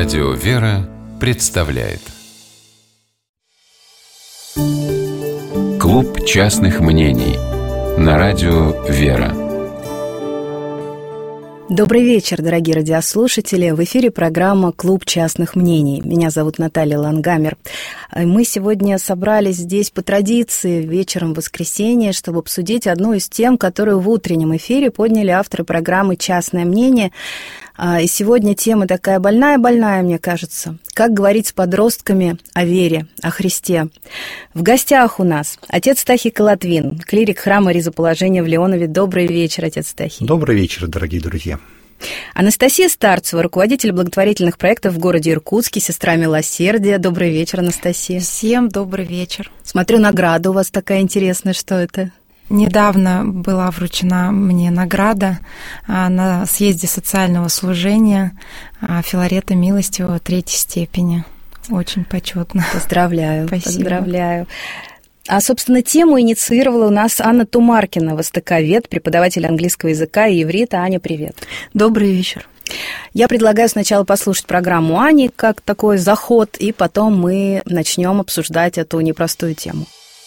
Радио «Вера» представляет Клуб частных мнений на радио «Вера». Добрый вечер, дорогие радиослушатели. В эфире программа «Клуб частных мнений». Меня зовут Наталья Лангамер. Мы сегодня собрались здесь по традиции вечером в воскресенье, чтобы обсудить одну из тем, которую в утреннем эфире подняли авторы программы «Частное мнение». И сегодня тема такая больная, мне кажется. Как говорить с подростками о вере, о Христе. В гостях у нас отец Стахий Колотвин, клирик храма Ризоположения в Леонове. Добрый вечер, отец Стахий. Добрый вечер, дорогие друзья. Анастасия Старцева, руководитель благотворительных проектов в городе Иркутске, сестра милосердия. Добрый вечер, Анастасия. Всем добрый вечер. Смотрю, награда у вас такая интересная. Что это? Недавно была вручена мне награда на съезде социального служения Филарета Милостивого 3-й степени. Очень почетно. Поздравляю. Спасибо. Поздравляю. А, собственно, тему инициировала у нас Анна Тумаркина, востоковед, преподаватель английского языка и иврита. Аня, привет. Добрый вечер. Я предлагаю сначала послушать программу Ани, как такой заход, и потом мы начнем обсуждать эту непростую тему.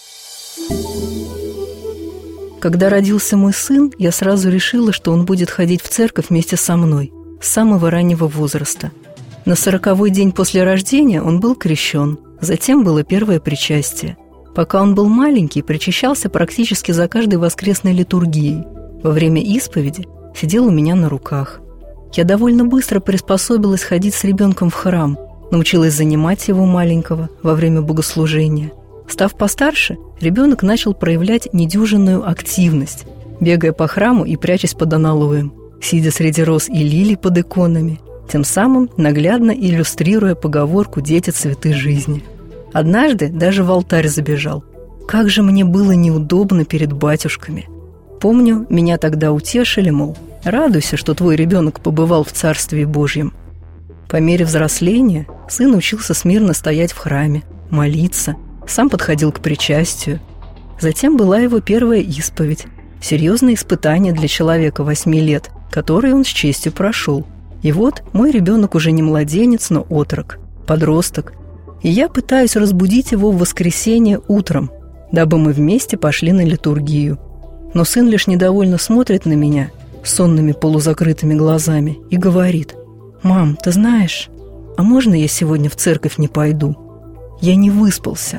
Когда родился мой сын, я сразу решила, что он будет ходить в церковь вместе со мной, с самого раннего возраста. На 40-й день после рождения он был крещен, затем было первое причастие. Пока он был маленький, причащался практически за каждой воскресной литургией. Во время исповеди сидел у меня на руках. Я довольно быстро приспособилась ходить с ребенком в храм, научилась занимать его маленького во время богослужения. Став постарше, ребенок начал проявлять недюжинную активность, бегая по храму и прячась под аналоем, сидя среди роз и лилий под иконами, тем самым наглядно иллюстрируя поговорку «дети цветы жизни». Однажды даже в алтарь забежал. Как же мне было неудобно перед батюшками. Помню, меня тогда утешили, мол, радуйся, что твой ребенок побывал в Царстве Божьем. По мере взросления сын учился смирно стоять в храме, молиться, сам подходил к причастию. Затем была его первая исповедь, серьезное испытание для человека 8 лет, которое он с честью прошел. И вот мой ребенок уже не младенец, но отрок, подросток. И я пытаюсь разбудить его в воскресенье утром, дабы мы вместе пошли на литургию. Но сын лишь недовольно смотрит на меня сонными полузакрытыми глазами и говорит: «Мам, ты знаешь, а можно я сегодня в церковь не пойду? Я не выспался».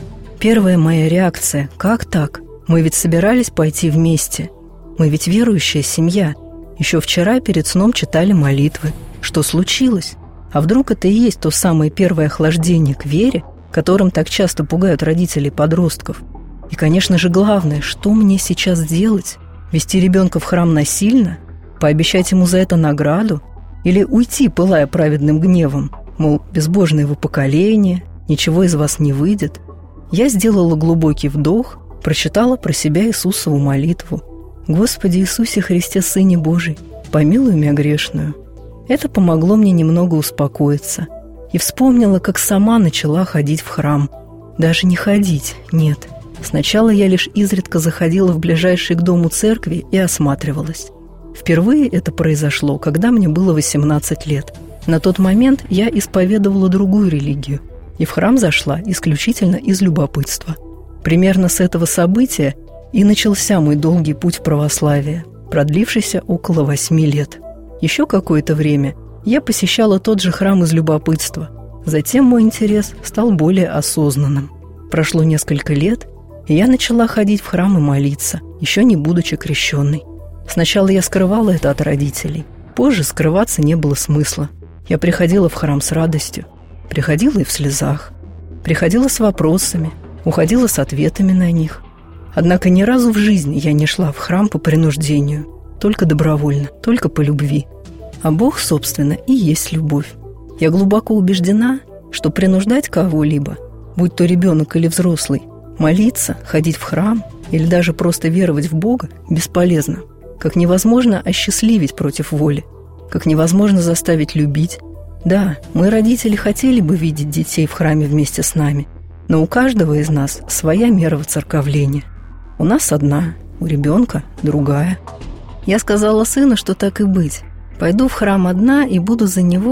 Первая моя реакция: как так? Мы ведь собирались пойти вместе. Мы ведь верующая семья. Еще вчера перед сном читали молитвы. Что случилось? А вдруг это и есть то самое первое охлаждение к вере, которым так часто пугают родителей подростков? И, конечно же, главное, что мне сейчас делать? Вести ребенка в храм насильно? Пообещать ему за это награду? Или уйти, пылая праведным гневом? Мол, безбожное вы поколение, ничего из вас не выйдет. Я сделала глубокий вдох, прочитала про себя Иисусову молитву: «Господи Иисусе Христе, Сыне Божий, помилуй меня грешную». Это помогло мне немного успокоиться. И вспомнила, как сама начала ходить в храм. Даже не ходить, нет. Сначала я лишь изредка заходила в ближайшие к дому церкви и осматривалась. Впервые это произошло, когда мне было 18 лет. На тот момент я исповедовала другую религию. И в храм зашла исключительно из любопытства. Примерно с этого события и начался мой долгий путь в православие, продлившийся около 8 лет. Еще какое-то время я посещала тот же храм из любопытства. Затем мой интерес стал более осознанным. Прошло несколько лет, и я начала ходить в храм и молиться, еще не будучи крещенной. Сначала я скрывала это от родителей. Позже скрываться не было смысла. Я приходила в храм с радостью. Приходила и в слезах, приходила с вопросами, уходила с ответами на них. Однако ни разу в жизни я не шла в храм по принуждению, только добровольно, только по любви. А Бог, собственно, и есть любовь. Я глубоко убеждена, что принуждать кого-либо, будь то ребенок или взрослый, молиться, ходить в храм или даже просто веровать в Бога, бесполезно. Как невозможно осчастливить против воли, как невозможно заставить любить. Да, мы, родители, хотели бы видеть детей в храме вместе с нами, но у каждого из нас своя мера воцерковления. У нас одна, у ребенка другая. Я сказала сыну, что так и быть. Пойду в храм одна и буду за него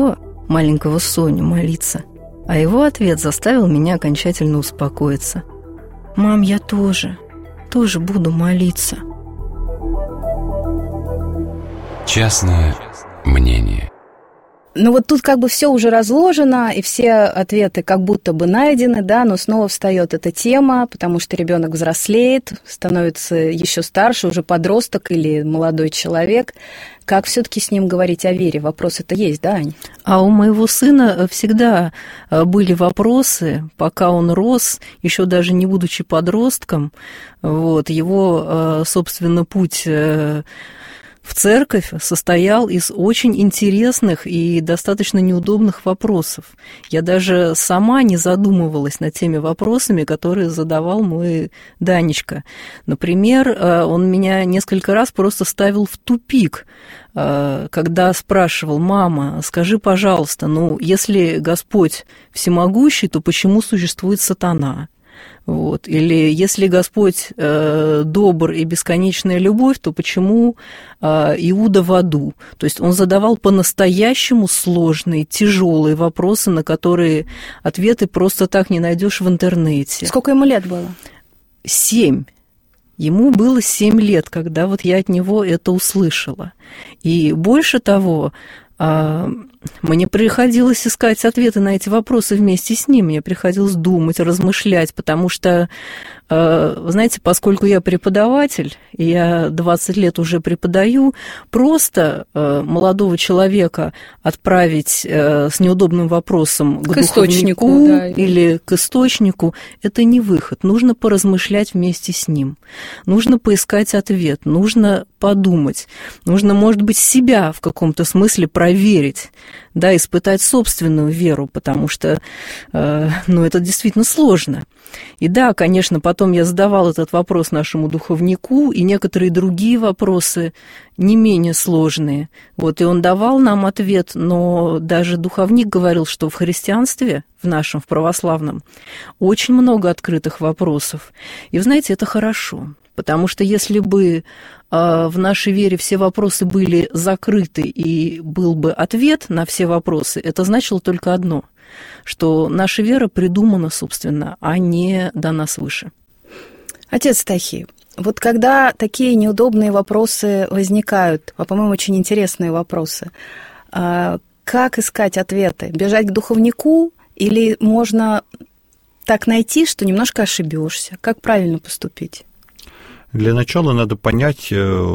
маленького Соню молиться. А его ответ заставил меня окончательно успокоиться. «Мам, я тоже буду молиться». Частное мнение. Ну вот тут как бы все уже разложено, и все ответы как будто бы найдены, да, но снова встает эта тема, потому что ребенок взрослеет, становится еще старше, уже подросток или молодой человек. Как все-таки с ним говорить о вере? Вопросы-то есть, да, Ань? А у моего сына всегда были вопросы, пока он рос, еще даже не будучи подростком. Вот, его, собственно, путь в церковь состоял из очень интересных и достаточно неудобных вопросов. Я даже сама не задумывалась над теми вопросами, которые задавал мой Данечка. Например, он меня несколько раз просто ставил в тупик, когда спрашивал: «Мама, скажи, пожалуйста, если Господь всемогущий, то почему существует сатана?» Вот. Или если Господь добр и бесконечная любовь, то почему Иуда в аду? То есть он задавал по-настоящему сложные, тяжелые вопросы, на которые ответы просто так не найдешь в интернете. Сколько ему лет было? 7. Ему было 7 лет, когда вот я от него это услышала. И больше того, мне приходилось искать ответы на эти вопросы вместе с ним, мне приходилось думать, размышлять, потому что, вы знаете, поскольку я преподаватель, и я 20 лет уже преподаю, просто молодого человека отправить с неудобным вопросом к духовнику, да, или к источнику, это не выход. Нужно поразмышлять вместе с ним, нужно поискать ответ, нужно подумать, нужно, может быть, себя в каком-то смысле проверить, да, испытать собственную веру, потому что, это действительно сложно. И да, конечно, потом я задавала этот вопрос нашему духовнику, и некоторые другие вопросы не менее сложные. Вот, и он давал нам ответ, но даже духовник говорил, что в христианстве, в нашем, в православном, очень много открытых вопросов. И, вы знаете, это хорошо. Потому что если бы в нашей вере все вопросы были закрыты и был бы ответ на все вопросы, это значило только одно, что наша вера придумана, собственно, а не дана свыше. Отец Стахий, вот когда такие неудобные вопросы возникают, по-моему, очень интересные вопросы, как искать ответы? Бежать к духовнику или можно так найти, что немножко ошибешься? Как правильно поступить? Для начала надо понять,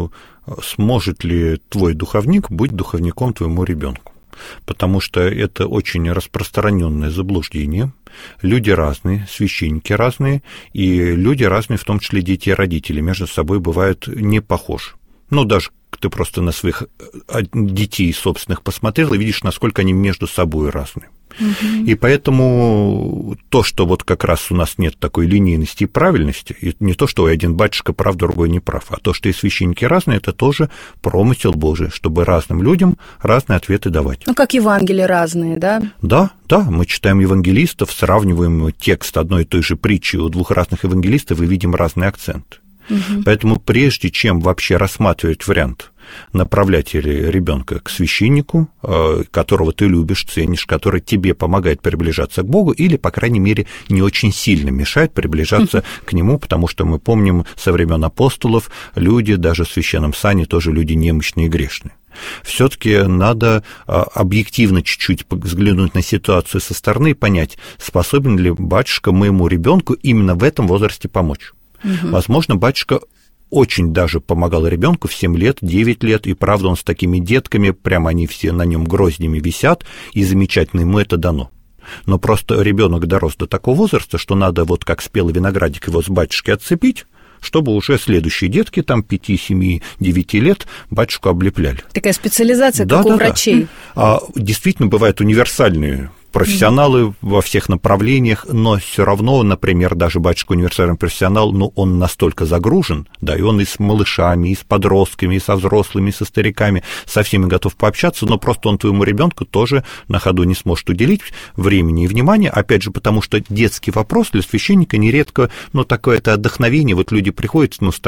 сможет ли твой духовник быть духовником твоему ребенку. Потому что это очень распространенное заблуждение. Люди разные, священники разные, и люди разные, в том числе дети и родители, между собой бывают не похожи. Даже ты просто на своих детей собственных посмотрел и видишь, насколько они между собой разные. И поэтому то, что вот как раз у нас нет такой линейности и правильности, и не то, что один батюшка прав, другой не прав, а то, что и священники разные, это тоже промысел Божий, чтобы разным людям разные ответы давать. Как Евангелия разные, да? Да, мы читаем евангелистов, сравниваем текст одной и той же притчи у двух разных евангелистов и видим разные акценты. Поэтому прежде чем вообще рассматривать вариант направлять ребенка к священнику, которого ты любишь, ценишь, который тебе помогает приближаться к Богу или, по крайней мере, не очень сильно мешает приближаться к Нему, потому что мы помним со времен апостолов, люди, даже в священном сане, тоже люди немощные и грешные. Все-таки надо объективно чуть-чуть взглянуть на ситуацию со стороны и понять, способен ли батюшка моему ребенку именно в этом возрасте помочь. Возможно, батюшка очень даже помогал ребенку в 7 лет, 9 лет, и правда он с такими детками, прямо они все на нем гроздями висят, и замечательно ему это дано. Но просто ребенок дорос до такого возраста, что надо вот как спелый виноградик его с батюшки отцепить, чтобы уже следующие детки, 5, 7, 9 лет, батюшку облепляли. Такая специализация, как у врачей. Действительно, бывают универсальные профессионалы во всех направлениях, но все равно, например, даже батюшка универсальный профессионал, он настолько загружен, да, и он и с малышами, и с подростками, и со взрослыми, и со стариками, со всеми готов пообщаться, но просто он твоему ребенку тоже на ходу не сможет уделить времени и внимания, опять же, потому что детский вопрос для священника нередко, такое-то отдохновение, вот люди приходят, с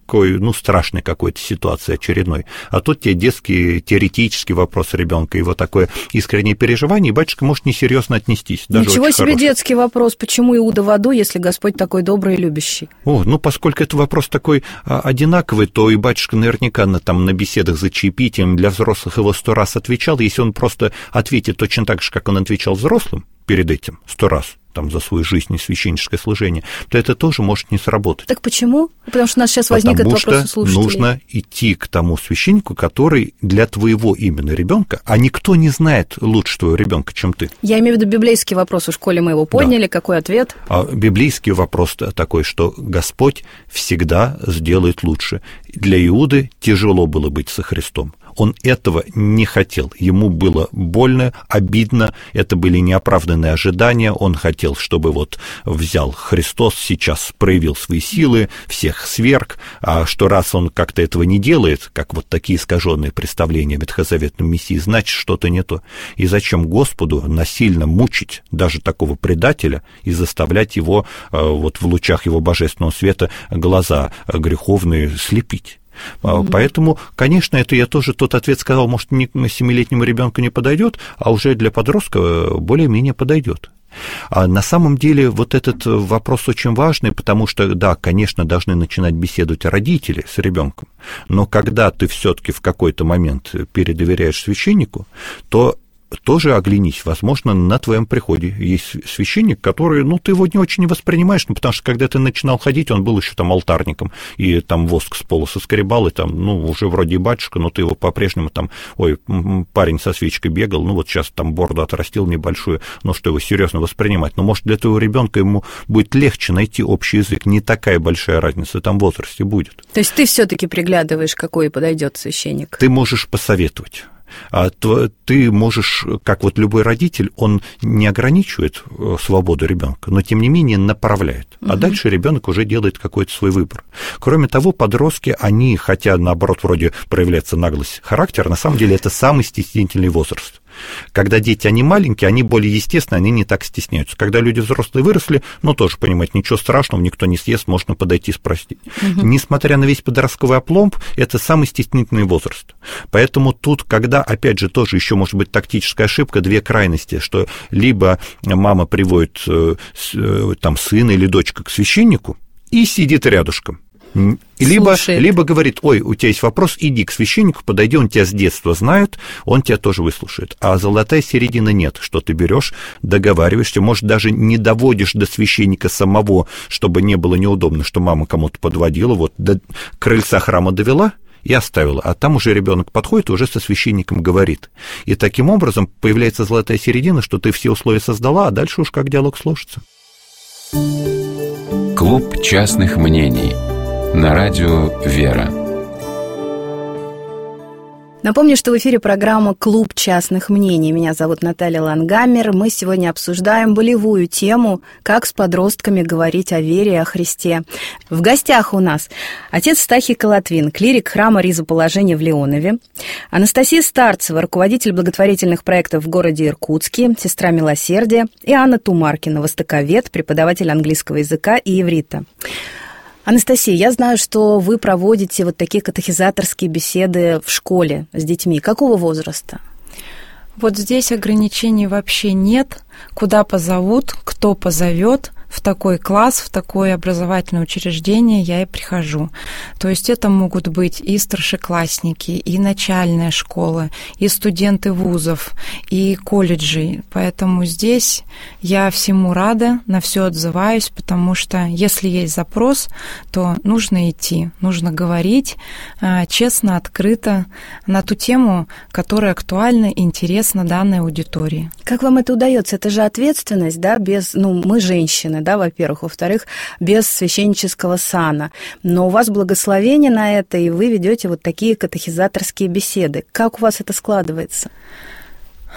такой, страшной какой-то ситуации очередной. А тут тебе детский, теоретический вопрос ребенка, его такое искреннее переживание, и батюшка может несерьезно отнестись. Даже ничего себе хороший. Детский вопрос, почему Иуда в аду, если Господь такой добрый и любящий? Поскольку это вопрос такой одинаковый, то и батюшка наверняка на беседах за чаепитием для взрослых его 100 раз отвечал. Если он просто ответит точно так же, как он отвечал взрослым перед этим 100 раз, за свою жизнь и священническое служение, то это тоже может не сработать. Так почему? Потому что у нас сейчас возник этот вопрос у слушателей. Нужно идти к тому священнику, который для твоего именно ребенка, а никто не знает лучше твоего ребенка, чем ты. Я имею в виду библейский вопрос, в школе мы его подняли, да. Какой ответ? Библейский вопрос такой, что Господь всегда сделает лучше. Для Иуды тяжело было быть со Христом. Он этого не хотел. Ему было больно, обидно, это были неоправданные ожидания. Он хотел, чтобы взял Христос, сейчас проявил свои силы, всех сверг, а что раз он как-то этого не делает, как такие искаженные представления о ветхозаветном Мессии, значит, что-то не то. И зачем Господу насильно мучить даже такого предателя и заставлять его в лучах его божественного света глаза греховные слепить? Поэтому, конечно, это я тоже тот ответ сказал, может, 7-летнему ребенку не подойдет, а уже для подростка более-менее подойдет. А на самом деле этот вопрос очень важный, потому что, да, конечно, должны начинать беседовать родители с ребенком, но когда ты все-таки в какой-то момент передоверяешь священнику, то тоже оглянись, возможно, на твоем приходе есть священник, который, ты его не очень воспринимаешь, потому что когда ты начинал ходить, он был еще алтарником, и воск с пола соскребал, и уже вроде и батюшка, но ты его по-прежнему парень со свечкой бегал, сейчас бороду отрастил небольшую, что его серьезно воспринимать, но, может, для твоего ребенка ему будет легче найти общий язык, не такая большая разница в возрасте будет. То есть ты все-таки приглядываешь, какой подойдет священник? Ты можешь посоветовать. Ты можешь, как любой родитель, он не ограничивает свободу ребенка, но тем не менее направляет. А дальше ребенок уже делает какой-то свой выбор. Кроме того, подростки, они, хотя наоборот вроде проявляется наглость характера, на самом деле это самый стеснительный возраст. Когда дети, они маленькие, они более естественны, они не так стесняются. Когда люди взрослые выросли, тоже понимать, ничего страшного, никто не съест, можно подойти и спросить. Несмотря на весь подростковый опломб, это самый стеснительный возраст. Поэтому тут, когда, опять же, тоже еще может быть тактическая ошибка, две крайности, что либо мама приводит сына или дочка к священнику и сидит рядышком. Либо говорит: ой, у тебя есть вопрос, иди к священнику, подойди, он тебя с детства знает, он тебя тоже выслушает. А золотая середина нет, что ты берешь, договариваешься, может, даже не доводишь до священника самого, чтобы не было неудобно, что мама кому-то подводила, до крыльца храма довела и оставила, а там уже ребенок подходит и уже со священником говорит. И таким образом появляется золотая середина, что ты все условия создала, а дальше уж как диалог сложится. Клуб частных мнений на радио «Вера». Напомню, что в эфире программа «Клуб частных мнений». Меня зовут Наталья Лангамер. Мы сегодня обсуждаем болевую тему, как с подростками говорить о вере и о Христе. В гостях у нас отец Стахий Колотвин, клирик храма Ризоположения в Леонове, Анастасия Старцева, руководитель благотворительных проектов в городе Иркутске, сестра милосердия, и Анна Тумаркина, востоковед, преподаватель английского языка и иврита. Анастасия, я знаю, что вы проводите такие катехизаторские беседы в школе с детьми. Какого возраста? Здесь ограничений вообще нет. Куда позовут, кто позовет, в такой класс, в такое образовательное учреждение я и прихожу. То есть это могут быть и старшеклассники, и начальная школа, и студенты вузов, и колледжей. Поэтому здесь я всему рада, на все отзываюсь, потому что если есть запрос, то нужно идти, нужно говорить честно, открыто на ту тему, которая актуальна и интересна данной аудитории. Как вам это удается? Это же ответственность, да, мы женщины, да, во-первых, во-вторых, без священнического сана. Но у вас благословение на это, и вы ведете такие катехизаторские беседы. Как у вас это складывается?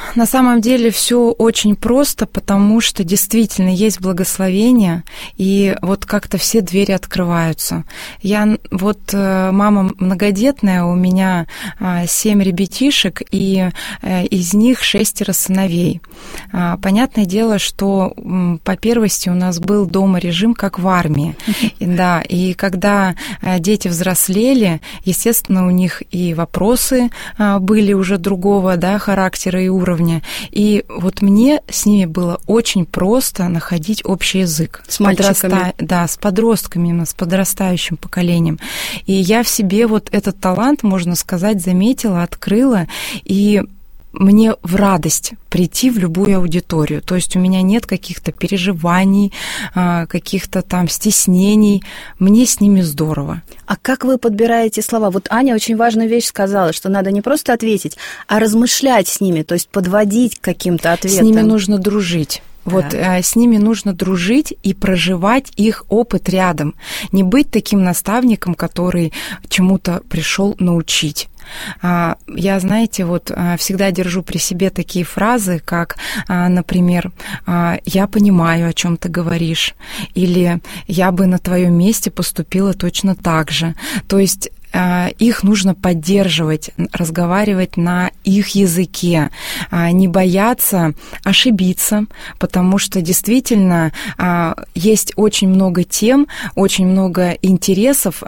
На самом деле все очень просто, потому что действительно есть благословение, и вот как-то все двери открываются. Я вот мама многодетная, у меня 7 ребятишек, и из них 6 сыновей. Понятное дело, что по первости у нас был дома режим, как в армии. Да, и когда дети взрослели, естественно, у них и вопросы были уже другого, да, характера и уровня. И вот мне с ними было очень просто находить общий язык. С мальчиками? Да, с подростками, именно с подрастающим поколением. И я в себе вот этот талант, можно сказать, заметила, открыла, и мне в радость прийти в любую аудиторию. То есть у меня нет каких-то переживаний, каких-то там стеснений. Мне с ними здорово. А как вы подбираете слова? Вот Аня очень важную вещь сказала, что надо не просто ответить, а размышлять с ними, то есть подводить к каким-то ответам. С ними нужно дружить. Вот с ними нужно дружить и проживать их опыт рядом. Не быть таким наставником, который чему-то пришел научить. Я, знаете, вот всегда держу при себе такие фразы, как, например, «я понимаю, о чем ты говоришь», или «я бы на твоем месте поступила точно так же». То есть их нужно поддерживать, разговаривать на их языке, не бояться ошибиться, потому что действительно есть очень много тем, очень много интересов,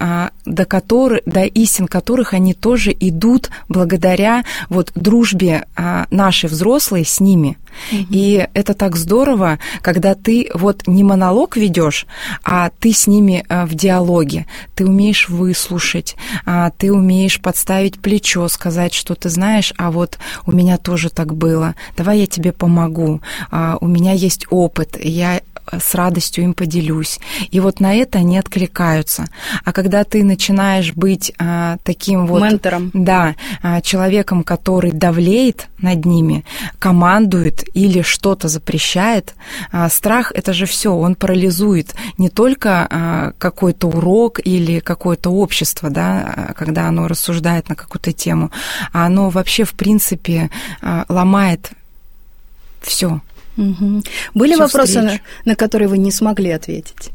до истин которых они тоже идут благодаря вот дружбе нашей взрослой с ними. И это так здорово, когда ты вот не монолог ведешь, а ты с ними в диалоге. Ты умеешь выслушать, ты умеешь подставить плечо, сказать, что ты знаешь, а вот у меня тоже так было. Давай я тебе помогу. У меня есть опыт, я с радостью им поделюсь. И вот на это они откликаются. А когда ты начинаешь быть таким вот... ментором. Да, человеком, который давлеет над ними, командует или что-то запрещает, страх — это же все, он парализует не только какой-то урок или какое-то общество, да, когда оно рассуждает на какую-то тему, а оно вообще, в принципе, ломает все. Угу. Были вопросы, на которые вы не смогли ответить?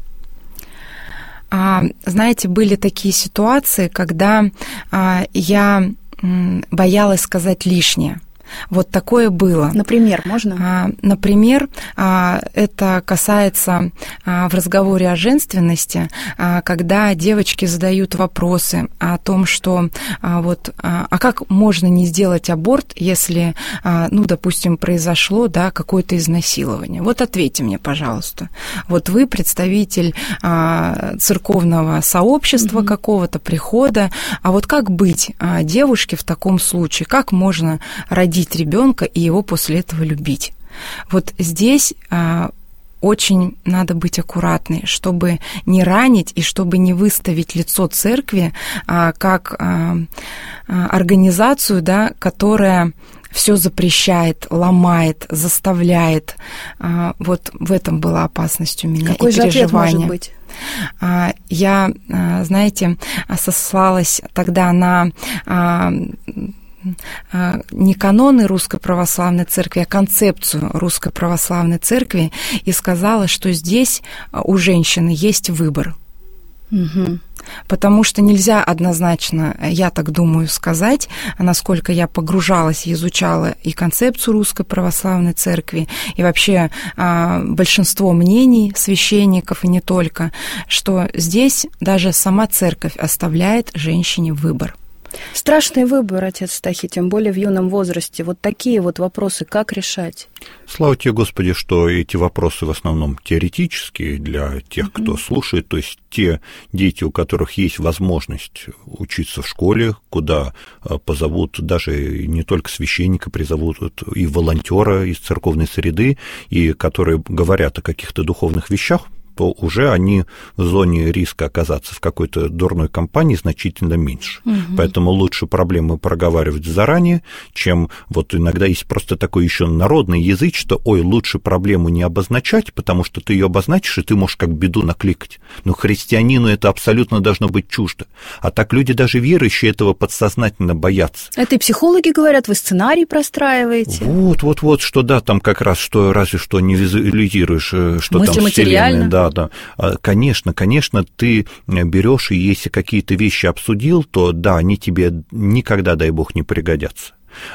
Знаете, были такие ситуации, когда я боялась сказать лишнее. Вот такое было. Например, можно? Например, это касается в разговоре о женственности, когда девочки задают вопросы о том, что вот, как можно не сделать аборт, если, ну, допустим, произошло, да, какое-то изнасилование. Вот ответьте мне, пожалуйста. Вот вы представитель церковного сообщества какого-то, прихода, а вот как быть девушке в таком случае? Как можно родить ребенка и его после этого любить? Вот здесь очень надо быть аккуратной, чтобы не ранить и чтобы не выставить лицо церкви как организацию, да, которая все запрещает, ломает, заставляет. Вот в этом была опасность у меня. Какой и же переживание. Ответ может быть? Я, знаете, сослалась тогда на не каноны Русской Православной Церкви, а концепцию Русской Православной Церкви, и сказала, что здесь у женщины есть выбор. Угу. Потому что нельзя однозначно, я так думаю, сказать, насколько я погружалась и изучала и концепцию Русской Православной Церкви, и вообще большинство мнений священников, и не только, что здесь даже сама Церковь оставляет женщине выбор. Страшный выбор, отец Стахий, тем более в юном возрасте. Вот такие вот вопросы как решать? Слава тебе, Господи, что эти вопросы в основном теоретические для тех, кто слушает, то есть те дети, у которых есть возможность учиться в школе, куда позовут даже не только священника, призовут и волонтера из церковной среды, и которые говорят о каких-то духовных вещах, то уже они в зоне риска оказаться в какой-то дурной компании значительно меньше. Поэтому лучше проблемы проговаривать заранее, чем вот иногда есть просто такой еще народный язык, что, лучше проблему не обозначать, потому что ты ее обозначишь, и ты можешь как беду накликать. Но христианину это абсолютно должно быть чуждо. А так люди даже верующие этого подсознательно боятся. Это и психологи говорят, вы сценарий простраиваете. Вот, что да, там как раз, что разве что не визуализируешь, что мысли там материально. Да. Конечно, ты берешь, и если какие-то вещи обсудил, то да, они тебе никогда, дай бог, не пригодятся.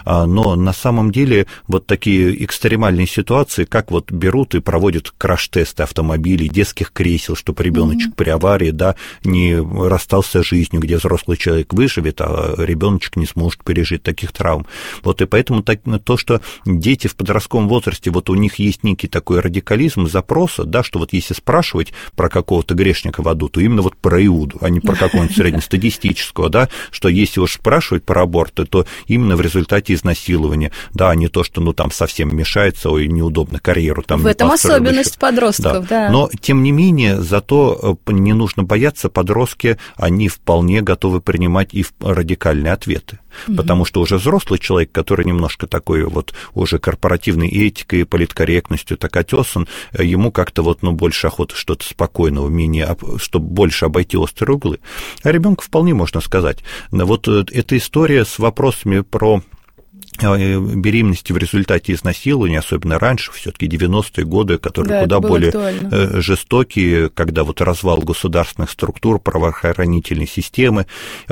Но на самом деле вот такие экстремальные ситуации, как вот берут и проводят краш-тесты автомобилей, детских кресел, чтобы ребеночек при аварии, да, не расстался с жизнью, где взрослый человек выживет, а ребеночек не сможет пережить таких травм. Вот и поэтому то, что дети в подростковом возрасте, вот у них есть некий такой радикализм запроса, да, что вот если спрашивать про какого-то грешника в аду, то именно вот про Иуду, а не про какого-нибудь среднестатистического, да, что если уж спрашивать про аборты, то именно в результате изнасилования, да, а не то, что, там совсем мешается, неудобно, карьеру там в этом особенность подростков, да. Но, тем не менее, зато не нужно бояться, подростки, они вполне готовы принимать и радикальные ответы. Потому что уже взрослый человек, который немножко такой вот уже корпоративной этикой, политкорректностью так отёсан, ему как-то больше охоты что-то спокойного, чтобы больше обойти острые углы. А ребенку вполне можно сказать. Вот эта история с вопросами про беременности в результате изнасилования, особенно раньше, все-таки 90-е годы, которые куда более актуально. Жестокие, когда вот развал государственных структур, правоохранительной системы,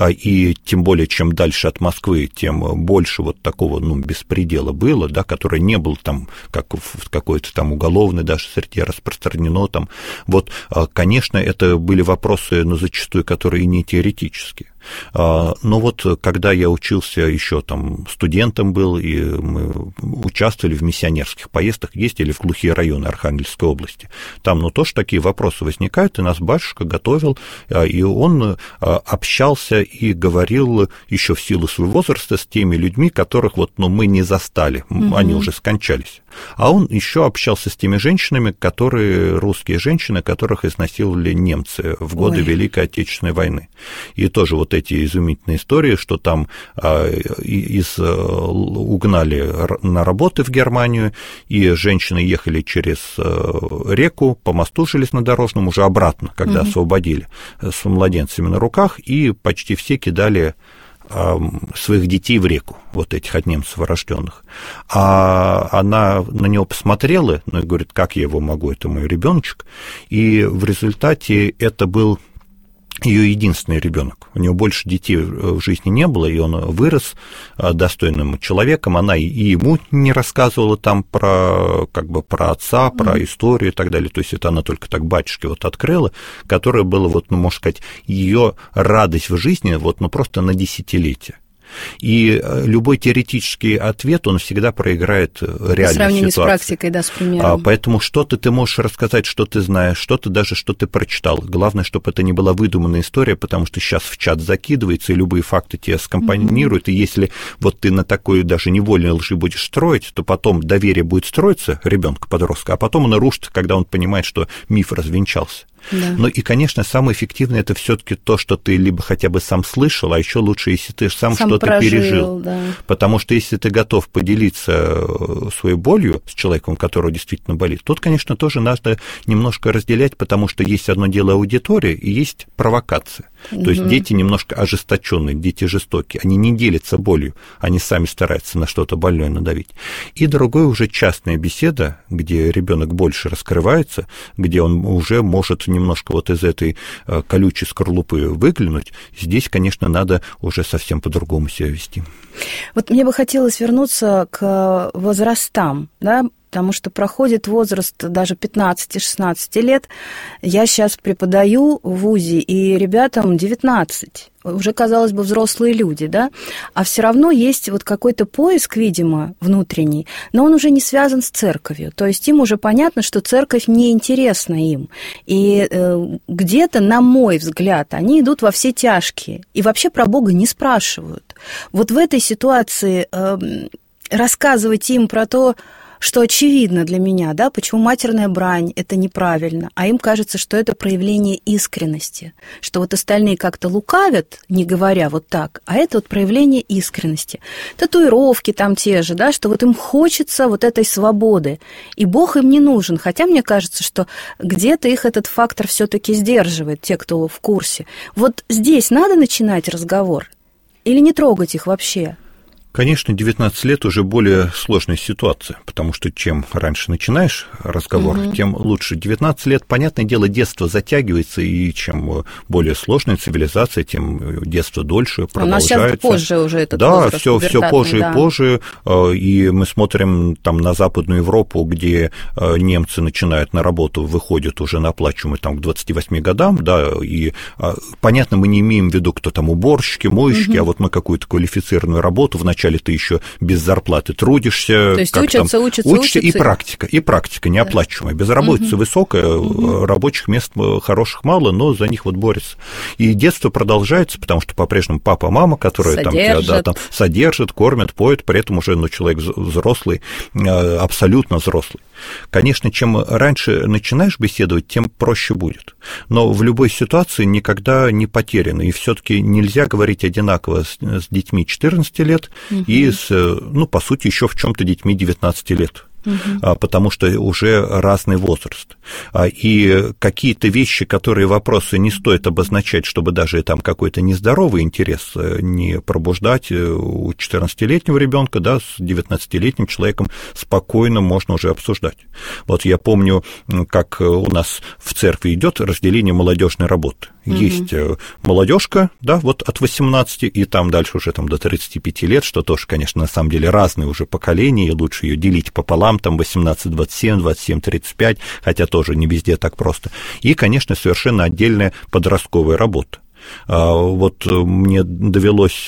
и тем более, чем дальше от Москвы, тем больше вот такого, беспредела было, да, которое не было там, как в какой-то там уголовной даже среде распространено там. Вот, конечно, это были вопросы, зачастую, которые и не теоретические. Но вот когда я учился еще там студентом был, и мы участвовали в миссионерских поездках, ездили в глухие районы Архангельской области. Там, тоже такие вопросы возникают, и нас батюшка готовил, и он общался и говорил еще в силу своего возраста с теми людьми, которых мы не застали, они уже скончались. А он еще общался с теми женщинами, русские женщины, которых изнасиловали немцы в годы Великой Отечественной войны. И тоже вот эти изумительные истории, что там угнали на работы в Германию, и женщины ехали через реку, по мосту железнодорожному, уже обратно, когда освободили, с младенцами на руках, и почти все кидали своих детей в реку, вот этих от немцев рожденных. А она на него посмотрела, и говорит, как я его могу, это мой ребеночек. И в результате это был ее единственный ребенок. У нее больше детей в жизни не было, и он вырос достойным человеком. Она и ему не рассказывала там про отца, про историю и так далее. То есть это она только так батюшке открыла, которая была, можно сказать, ее радость в жизни просто на десятилетие. И любой теоретический ответ, он всегда проиграет реальной ситуации. В сравнении с практикой, да, с примером. Поэтому что-то ты можешь рассказать, что ты знаешь, что-то даже, что ты прочитал. Главное, чтобы это не была выдуманная история, потому что сейчас в чат закидывается, и любые факты тебя скомпонируют, и если ты на такой даже невольной лжи будешь строить, то потом доверие будет строиться ребенка-подростка, а потом он рушится, когда он понимает, что миф развенчался. Да. Ну и, конечно, самое эффективное это все-таки то, что ты либо хотя бы сам слышал, а еще лучше, если ты сам что-то пережил. Да. Потому что если ты готов поделиться своей болью с человеком, который действительно болит, тут, конечно, тоже надо немножко разделять, потому что есть одно дело аудитория и есть провокация. То есть дети немножко ожесточенные, дети жестокие, они не делятся болью, они сами стараются на что-то больное надавить. И другое уже частная беседа, где ребенок больше раскрывается, где он уже может немножко из этой колючей скорлупы выглянуть. Здесь, конечно, надо уже совсем по-другому себя вести. Мне бы хотелось вернуться к возрастам, да, потому что проходит возраст даже 15-16 лет. Я сейчас преподаю в ВУЗе, и ребятам 19. Уже, казалось бы, взрослые люди, да? А все равно есть какой-то поиск, видимо, внутренний, но он уже не связан с церковью. То есть им уже понятно, что церковь неинтересна им. И где-то, на мой взгляд, они идут во все тяжкие. И вообще про Бога не спрашивают. В этой ситуации рассказывать им про то, что очевидно для меня, да, почему матерная брань – это неправильно, а им кажется, что это проявление искренности, что вот остальные как-то лукавят, не говоря вот так, а это вот проявление искренности. Татуировки там те же, да, что вот им хочется вот этой свободы, и Бог им не нужен, хотя мне кажется, что где-то их этот фактор все-таки сдерживает, те, кто в курсе. Вот здесь надо начинать разговор или не трогать их вообще? Конечно, 19 лет уже более сложная ситуация, потому что чем раньше начинаешь разговор, тем лучше. 19 лет, понятное дело, детство затягивается, и чем более сложная цивилизация, тем детство дольше продолжается. У нас сейчас позже уже этот возраст. Да, все позже и позже, и мы смотрим там на Западную Европу, где немцы начинают на работу, выходят уже на оплачиваемые там к 28 годам, да, и понятно, мы не имеем в виду, кто там уборщики, моечки, а вот мы какую-то квалифицированную работу вначале ты еще без зарплаты трудишься. То есть учатся. И практика неоплачиваемая. Безработица высокая, рабочих мест хороших мало, но за них вот борются. И детство продолжается, потому что по-прежнему папа, мама, которые там тебя содержат, кормят, поют, при этом уже человек взрослый, абсолютно взрослый. Конечно, чем раньше начинаешь беседовать, тем проще будет. Но в любой ситуации никогда не потеряно. И все-таки нельзя говорить одинаково с детьми 14 лет и с, по сути, еще в чем-то детьми 19 лет. Потому что уже разный возраст. И какие-то вещи, вопросы не стоит обозначать, чтобы даже там какой-то нездоровый интерес не пробуждать у 14-летнего ребенка, да, с 19-летним человеком спокойно можно уже обсуждать. Вот я помню, как у нас в церкви идет разделение молодежной работы. Есть молодежка, да, вот от 18, и там дальше уже там до 35 лет, что тоже, конечно, на самом деле разные уже поколения, и лучше ее делить пополам, там 18-27, 27-35, хотя тоже не везде так просто. И, конечно, совершенно отдельная подростковая работа. Вот мне довелось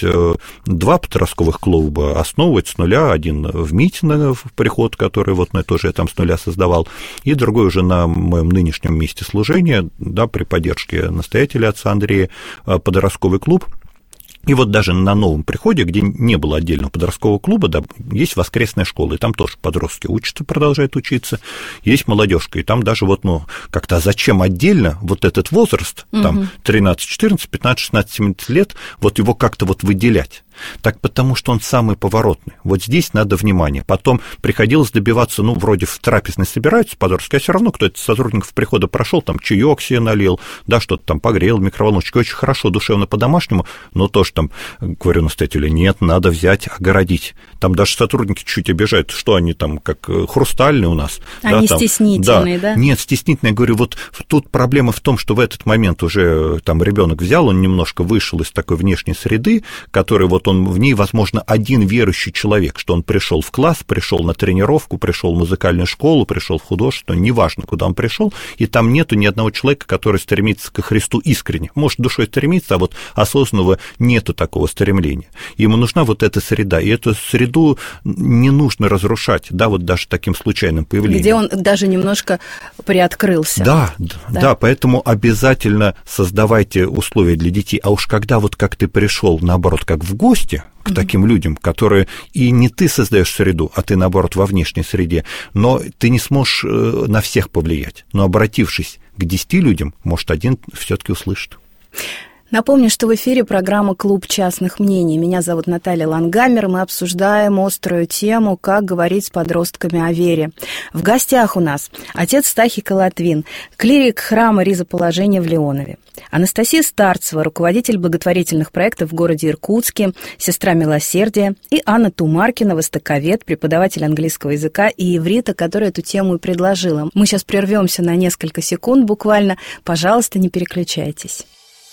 2 подростковых клуба основывать с нуля, один в Митино, в приход, который вот тоже я там с нуля создавал, и другой уже на моем нынешнем месте служения, да, при поддержке настоятеля отца Андрея, подростковый клуб. И вот даже на новом приходе, где не было отдельного подросткового клуба, да, есть воскресная школа, и там тоже подростки учатся, продолжают учиться, есть молодежка, и там даже вот, как-то зачем отдельно вот этот возраст, там 13, 14, 15, 16, 17 лет, вот его как-то вот выделять? Так потому что он самый поворотный. Вот здесь надо внимание. Потом приходилось добиваться, вроде в трапезной собираются подростки, а все равно кто-то из сотрудников прихода прошел, там чаек себе налил, да, что-то там погрел, микроволновочку, очень хорошо, душевно по-домашнему, но тоже там, говорю настоятелю, нет, надо взять, огородить. Там даже сотрудники чуть обижают, что они там как хрустальные у нас. Они да, стеснительные, да? Нет, стеснительные. Я говорю, вот тут проблема в том, что в этот момент уже там ребенок взял, он немножко вышел из такой внешней среды, который вот он в ней, возможно, один верующий человек, что он пришел в класс, пришел на тренировку, пришел в музыкальную школу, пришел в художество, неважно, куда он пришел, и там нету ни одного человека, который стремится ко Христу искренне. Может, душой стремится, а вот осознанного нету такого стремления. Ему нужна вот эта среда, и эту среду не нужно разрушать, да, вот даже таким случайным появлением. Где он даже немножко приоткрылся. Да, поэтому обязательно создавайте условия для детей, а уж когда вот как ты пришел, наоборот, как в гости, к таким людям, которые и не ты создаешь среду, а ты, наоборот, во внешней среде, но ты не сможешь на всех повлиять. Но обратившись к 10 людям, может, один все-таки услышит. Напомню, что в эфире программа «Клуб частных мнений». Меня зовут Наталья Лангамер. Мы обсуждаем острую тему «Как говорить с подростками о вере». В гостях у нас отец Стахий Колотвин, клирик храма Ризоположения в Леонове, Анастасия Старцева, руководитель благотворительных проектов в городе Иркутске, сестра милосердия, и Анна Тумаркина, востоковед, преподаватель английского языка и иврита, которая эту тему и предложила. Мы сейчас прервемся на несколько секунд буквально. Пожалуйста, не переключайтесь.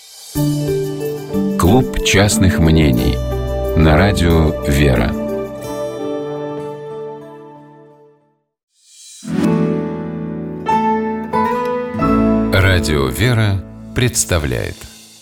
Клуб частных мнений на радио «Вера». Радио «Вера» представляет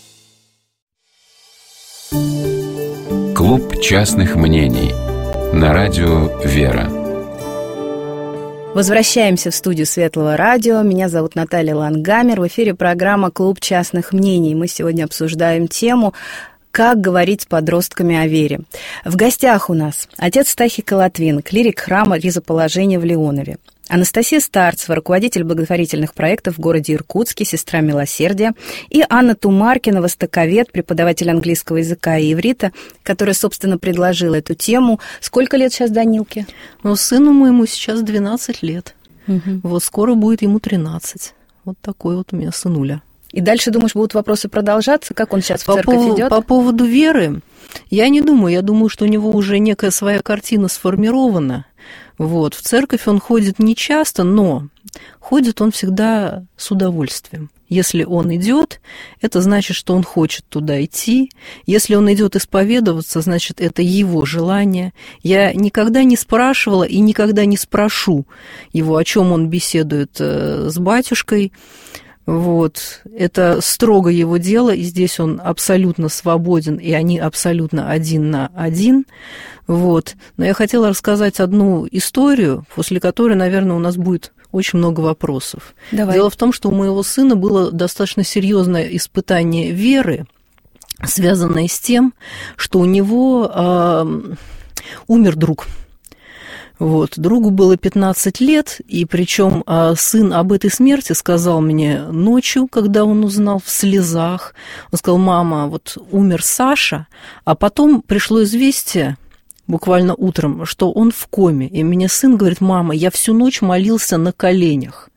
Клуб частных мнений на радио «Вера». Возвращаемся в студию Светлого радио. Меня зовут Наталья Лангамер. В эфире программа «Клуб частных мнений». Мы сегодня обсуждаем тему Как говорить с подростками о вере. В гостях у нас отец Стахий Колотвин, клирик храма Ризоположения в Леонове. Анастасия Старцева, руководитель благотворительных проектов в городе Иркутске, сестра милосердия, и Анна Тумаркина, востоковед, преподаватель английского языка и иврита, которая, собственно, предложила эту тему. Сколько лет сейчас Данилке? Ну, сыну моему сейчас 12 лет. Вот скоро будет ему 13. Вот такой вот у меня сынуля. И дальше, думаешь, будут вопросы продолжаться? Как он сейчас в церковь идет? По поводу веры, я не думаю. Я думаю, что у него уже некая своя картина сформирована. Вот. В церковь он ходит не часто, но ходит он всегда с удовольствием. Если он идет, это значит, что он хочет туда идти. Если он идет исповедоваться, значит, это его желание. Я никогда не спрашивала и никогда не спрошу его, о чем он беседует с батюшкой. Вот. Это строго его дело, и здесь он абсолютно свободен, и они абсолютно один на один. Вот. Но я хотела рассказать одну историю, после которой, наверное, у нас будет очень много вопросов. Давай. Дело в том, что у моего сына было достаточно серьезное испытание веры, связанное с тем, что у него умер друг. Вот. Другу было 15 лет, и причем сын об этой смерти сказал мне ночью, когда он узнал, в слезах. Он сказал: мама, вот умер Саша, а потом пришло известие, буквально утром, что он в коме. И мне сын говорит: мама, я всю ночь молился на коленях.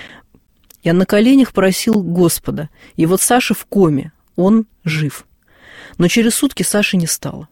Я на коленях просил Господа. И вот Саша в коме, он жив. Но через сутки Саши не стало.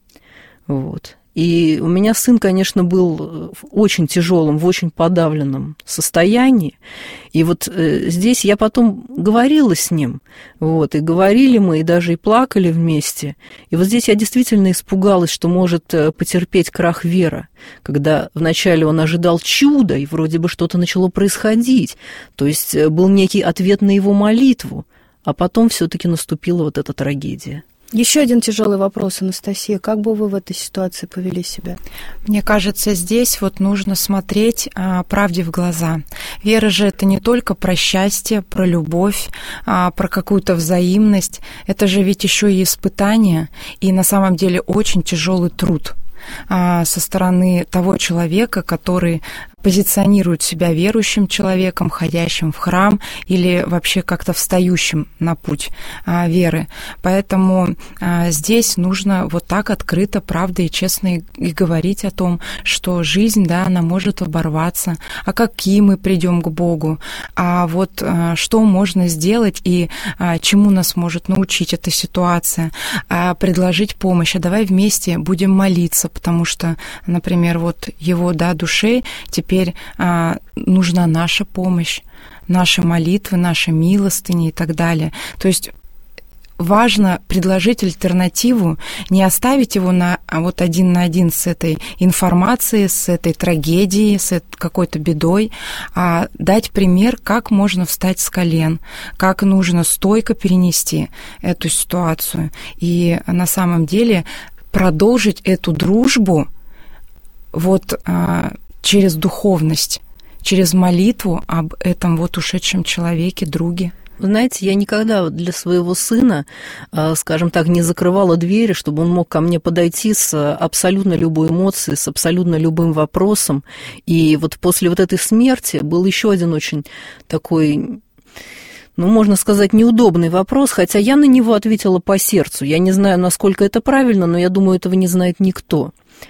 Вот. И у меня сын, конечно, был в очень тяжелом, в очень подавленном состоянии. И вот здесь я потом говорила с ним, вот, и говорили мы, и даже и плакали вместе. И вот здесь я действительно испугалась, что может потерпеть крах вера, когда вначале он ожидал чуда, и вроде бы что-то начало происходить. То есть был некий ответ на его молитву, а потом все-таки наступила вот эта трагедия. Еще один тяжелый вопрос, Анастасия. Как бы вы в этой ситуации повели себя? Мне кажется, здесь вот нужно смотреть правде в глаза. Вера же это не только про счастье, про любовь, про какую-то взаимность. Это же ведь еще и испытание, и на самом деле очень тяжелый труд со стороны того человека, который позиционирует себя верующим человеком, ходящим в храм или вообще как-то встающим на путь веры. Поэтому здесь нужно вот так открыто, правда и честно и говорить о том, что жизнь, да, она может оборваться, а какие мы придем к Богу, а вот что можно сделать и чему нас может научить эта ситуация, предложить помощь, а давай вместе будем молиться, потому что, например, вот его, да, душе теперь нужна наша помощь, наши молитвы, наши милостыни и так далее. То есть важно предложить альтернативу, не оставить его вот один на один с этой информацией, с этой трагедией, с какой-то бедой, а дать пример, как можно встать с колен, как нужно стойко перенести эту ситуацию. И на самом деле продолжить эту дружбу вот через духовность, через молитву об этом вот ушедшем человеке, друге. Вы знаете, я никогда для своего сына, скажем так, не закрывала двери, чтобы он мог ко мне подойти с абсолютно любой эмоцией, с абсолютно любым вопросом. И вот после вот этой смерти был еще один очень такой, ну, можно сказать, неудобный вопрос, хотя я на него ответила по сердцу. Я не знаю, насколько это правильно, но я думаю, этого не знает никто.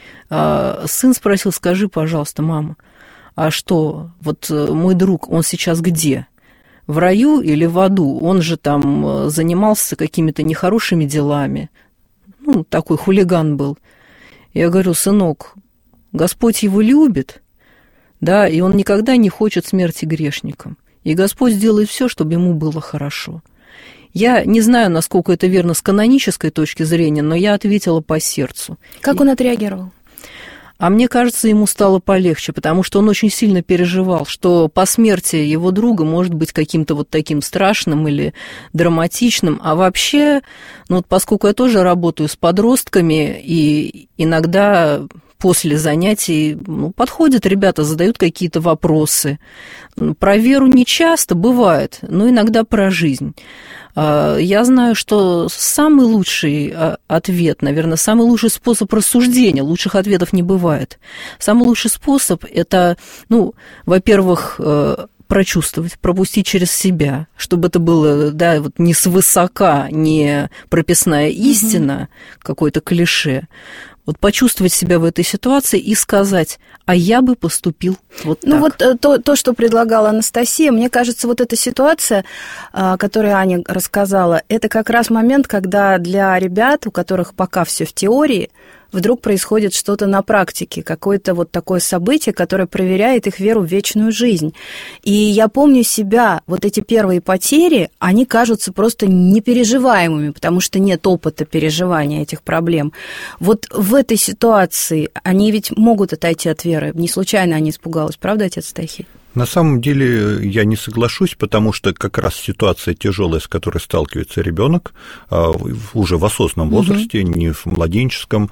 Сын спросил: скажи, пожалуйста, мама, а что, вот мой друг, он сейчас где? В раю или в аду? Он же там занимался какими-то нехорошими делами. Ну, такой хулиган был. Я говорю: сынок, Господь его любит, да, и он никогда не хочет смерти грешникам. И Господь сделает все, чтобы ему было хорошо. Я не знаю, насколько это верно с канонической точки зрения, но я ответила по сердцу. Как он отреагировал? А мне кажется, ему стало полегче, потому что он очень сильно переживал, что по смерти его друга может быть каким-то вот таким страшным или драматичным. А вообще, ну вот поскольку я тоже работаю с подростками, и иногда после занятий подходят ребята, задают какие-то вопросы. Про веру не часто бывает, но иногда про жизнь. Я знаю, что самый лучший ответ, наверное, самый лучший способ рассуждения, лучших ответов не бывает. Самый лучший способ – это, во-первых, прочувствовать, пропустить через себя, чтобы это было, вот не свысока, не прописная истина, какое-то клише. Вот почувствовать себя в этой ситуации и сказать, а я бы поступил вот так. То, что предлагала Анастасия, мне кажется, вот эта ситуация, которую Аня рассказала, это как раз момент, когда для ребят, у которых пока все в теории, вдруг происходит что-то на практике, какое-то вот такое событие, которое проверяет их веру в вечную жизнь. И я помню себя, вот эти первые потери, они кажутся просто непереживаемыми, потому что нет опыта переживания этих проблем. Вот в этой ситуации они ведь могут отойти от веры. Не случайно Аня испугалась, правда, отец Стахий? На самом деле я не соглашусь, потому что как раз ситуация тяжелая, с которой сталкивается ребенок уже в осознанном возрасте, не в младенческом,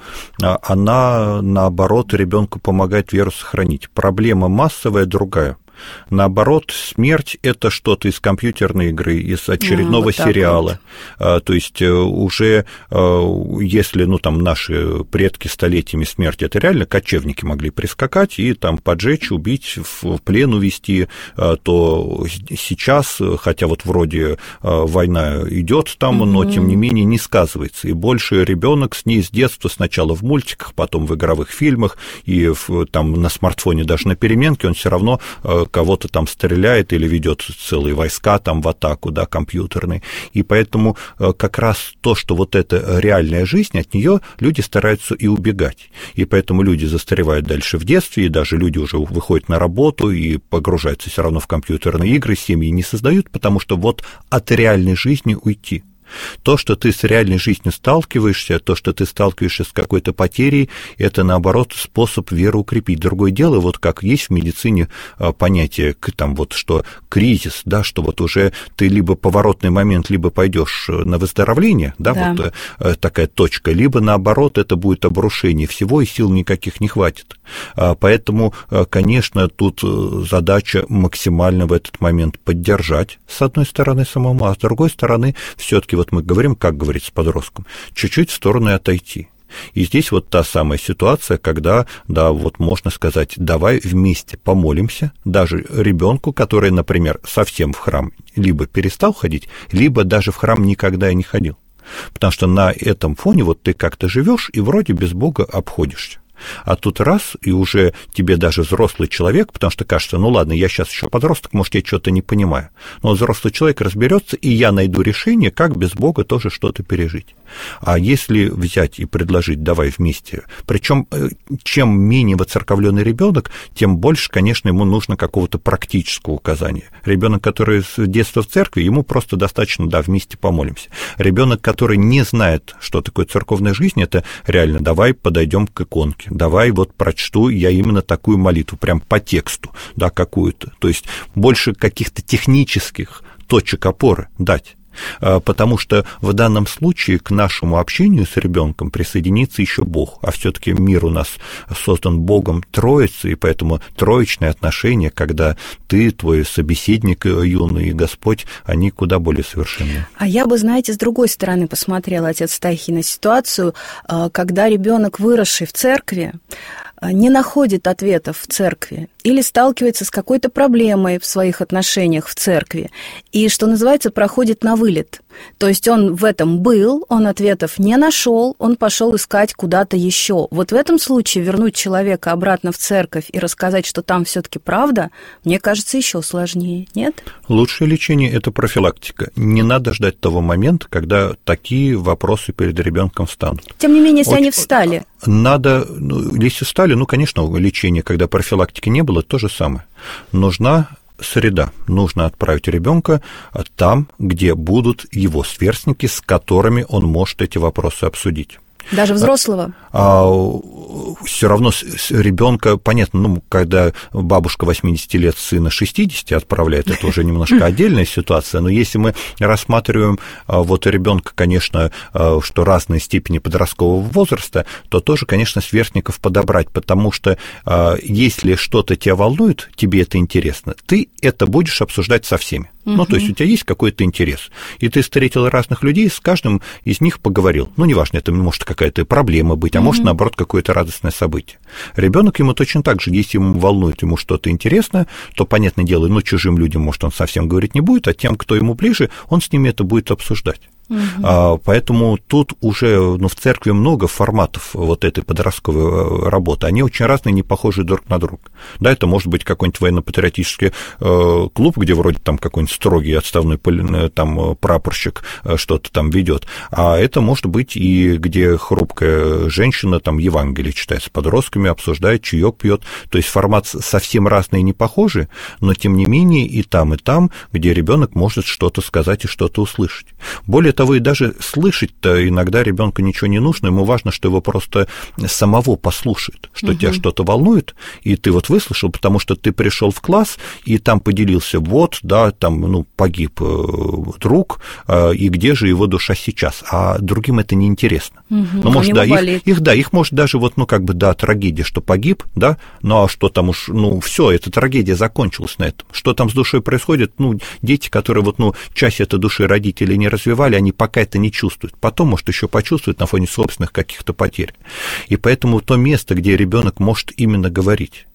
она, наоборот, ребенку помогает веру сохранить. Проблема массовая другая. Наоборот, смерть – это что-то из компьютерной игры, из очередного сериала. То есть уже если, наши предки столетиями смерти, это реально кочевники могли прискакать и там поджечь, убить, в плен увезти, то сейчас, хотя вот вроде война идет там, но тем не менее не сказывается. И больше ребенок с ней с детства, сначала в мультиках, потом в игровых фильмах, и там на смартфоне даже на переменке он все равно кого-то там стреляет или ведет целые войска там в атаку, компьютерные. И поэтому как раз то, что вот эта реальная жизнь, от нее люди стараются и убегать. И поэтому люди застаревают дальше в детстве, и даже люди уже выходят на работу и погружаются все равно в компьютерные игры, семьи не создают, потому что вот от реальной жизни уйти. То, что ты с реальной жизнью сталкиваешься, то, что ты сталкиваешься с какой-то потерей, это, наоборот, способ веру укрепить. Другое дело, вот как есть в медицине понятие, что кризис, что вот уже ты либо поворотный момент, либо пойдешь на выздоровление, вот такая точка, либо, наоборот, это будет обрушение всего, и сил никаких не хватит. Поэтому, конечно, тут задача максимально в этот момент поддержать, с одной стороны, самому, а с другой стороны, все-таки вот мы говорим, как говорить с подростком, чуть-чуть в сторону отойти. И здесь вот та самая ситуация, когда, вот можно сказать, давай вместе помолимся, даже ребенку, который, например, совсем в храм либо перестал ходить, либо даже в храм никогда и не ходил. Потому что на этом фоне вот ты как-то живешь и вроде без Бога обходишься. А тут раз, и уже тебе даже взрослый человек, потому что кажется, ладно, я сейчас еще подросток, может, я что-то не понимаю. Но взрослый человек разберется, и я найду решение, как без Бога тоже что-то пережить. А если взять и предложить, давай вместе, причем чем менее воцерковленный ребенок, тем больше, конечно, ему нужно какого-то практического указания. Ребенок, который с детства в церкви, ему просто достаточно, вместе помолимся. Ребенок, который не знает, что такое церковная жизнь, это реально, давай подойдем к иконке. Давай вот прочту я именно такую молитву, прям по тексту, какую-то. То есть больше каких-то технических точек опоры дать. Потому что в данном случае к нашему общению с ребенком присоединится еще Бог, а все-таки мир у нас создан Богом Троицей, и поэтому троичные отношения, когда ты, твой собеседник юный, и Господь, они куда более совершенны. А я бы, знаете, с другой стороны посмотрела, отец Стахий, на ситуацию, когда ребенок, выросший в церкви, не находит ответов в церкви или сталкивается с какой-то проблемой в своих отношениях в церкви и, что называется, проходит на вылет. То есть он в этом был, он ответов не нашел, он пошел искать куда-то еще. Вот в этом случае вернуть человека обратно в церковь и рассказать, что там все-таки правда, мне кажется, еще сложнее, нет? Лучшее лечение – это профилактика. Не надо ждать того момента, когда такие вопросы перед ребенком встанут. Тем не менее, если они встали. Надо, если встали, конечно, лечение, когда профилактики не было, то же самое. Нужна среда. Нужно отправить ребенка там, где будут его сверстники, с которыми он может эти вопросы обсудить. Даже взрослого? Все равно ребенка, понятно, когда бабушка 80 лет сына 60 отправляет, это уже немножко отдельная ситуация, но если мы рассматриваем вот ребенка, конечно, что разные степени подросткового возраста, то тоже, конечно, сверстников подобрать, потому что если что-то тебя волнует, тебе это интересно, ты это будешь обсуждать со всеми. Ну, то есть у тебя есть какой-то интерес, и ты встретил разных людей, с каждым из них поговорил. Ну, неважно, это может какая-то проблема быть, а может, наоборот, какое-то радостное событие. Ребенок ему точно так же, если ему волнует, ему что-то интересно, то, понятное дело, чужим людям, может, он совсем говорить не будет, а тем, кто ему ближе, он с ними это будет обсуждать. Поэтому тут уже в церкви много форматов вот этой подростковой работы. Они очень разные, не похожи друг на друга. Да, это может быть какой-нибудь военно-патриотический клуб, где вроде там какой-нибудь строгий отставной там прапорщик что-то там ведет. А это может быть и где хрупкая женщина там Евангелие читает с подростками, обсуждает, чаек пьет. То есть формат совсем разный и не похожий, но тем не менее и там, где ребенок может что-то сказать и что-то услышать. Более того, и даже слышать-то иногда ребенку ничего не нужно, ему важно, что его просто самого послушают, что тебя что-то волнует, и ты вот выслушал, потому что ты пришел в класс, и там поделился, там, погиб друг, и где же его душа сейчас, а другим это неинтересно. Ну, может, их может даже трагедия, что погиб, да, ну, а что там уж, все, эта трагедия закончилась на этом. Что там с душой происходит, дети, которые часть этой души родители не развивали, они пока это не чувствуют. Потом, может, еще почувствуют на фоне собственных каких-то потерь. И поэтому то место, где ребенок может именно говорить.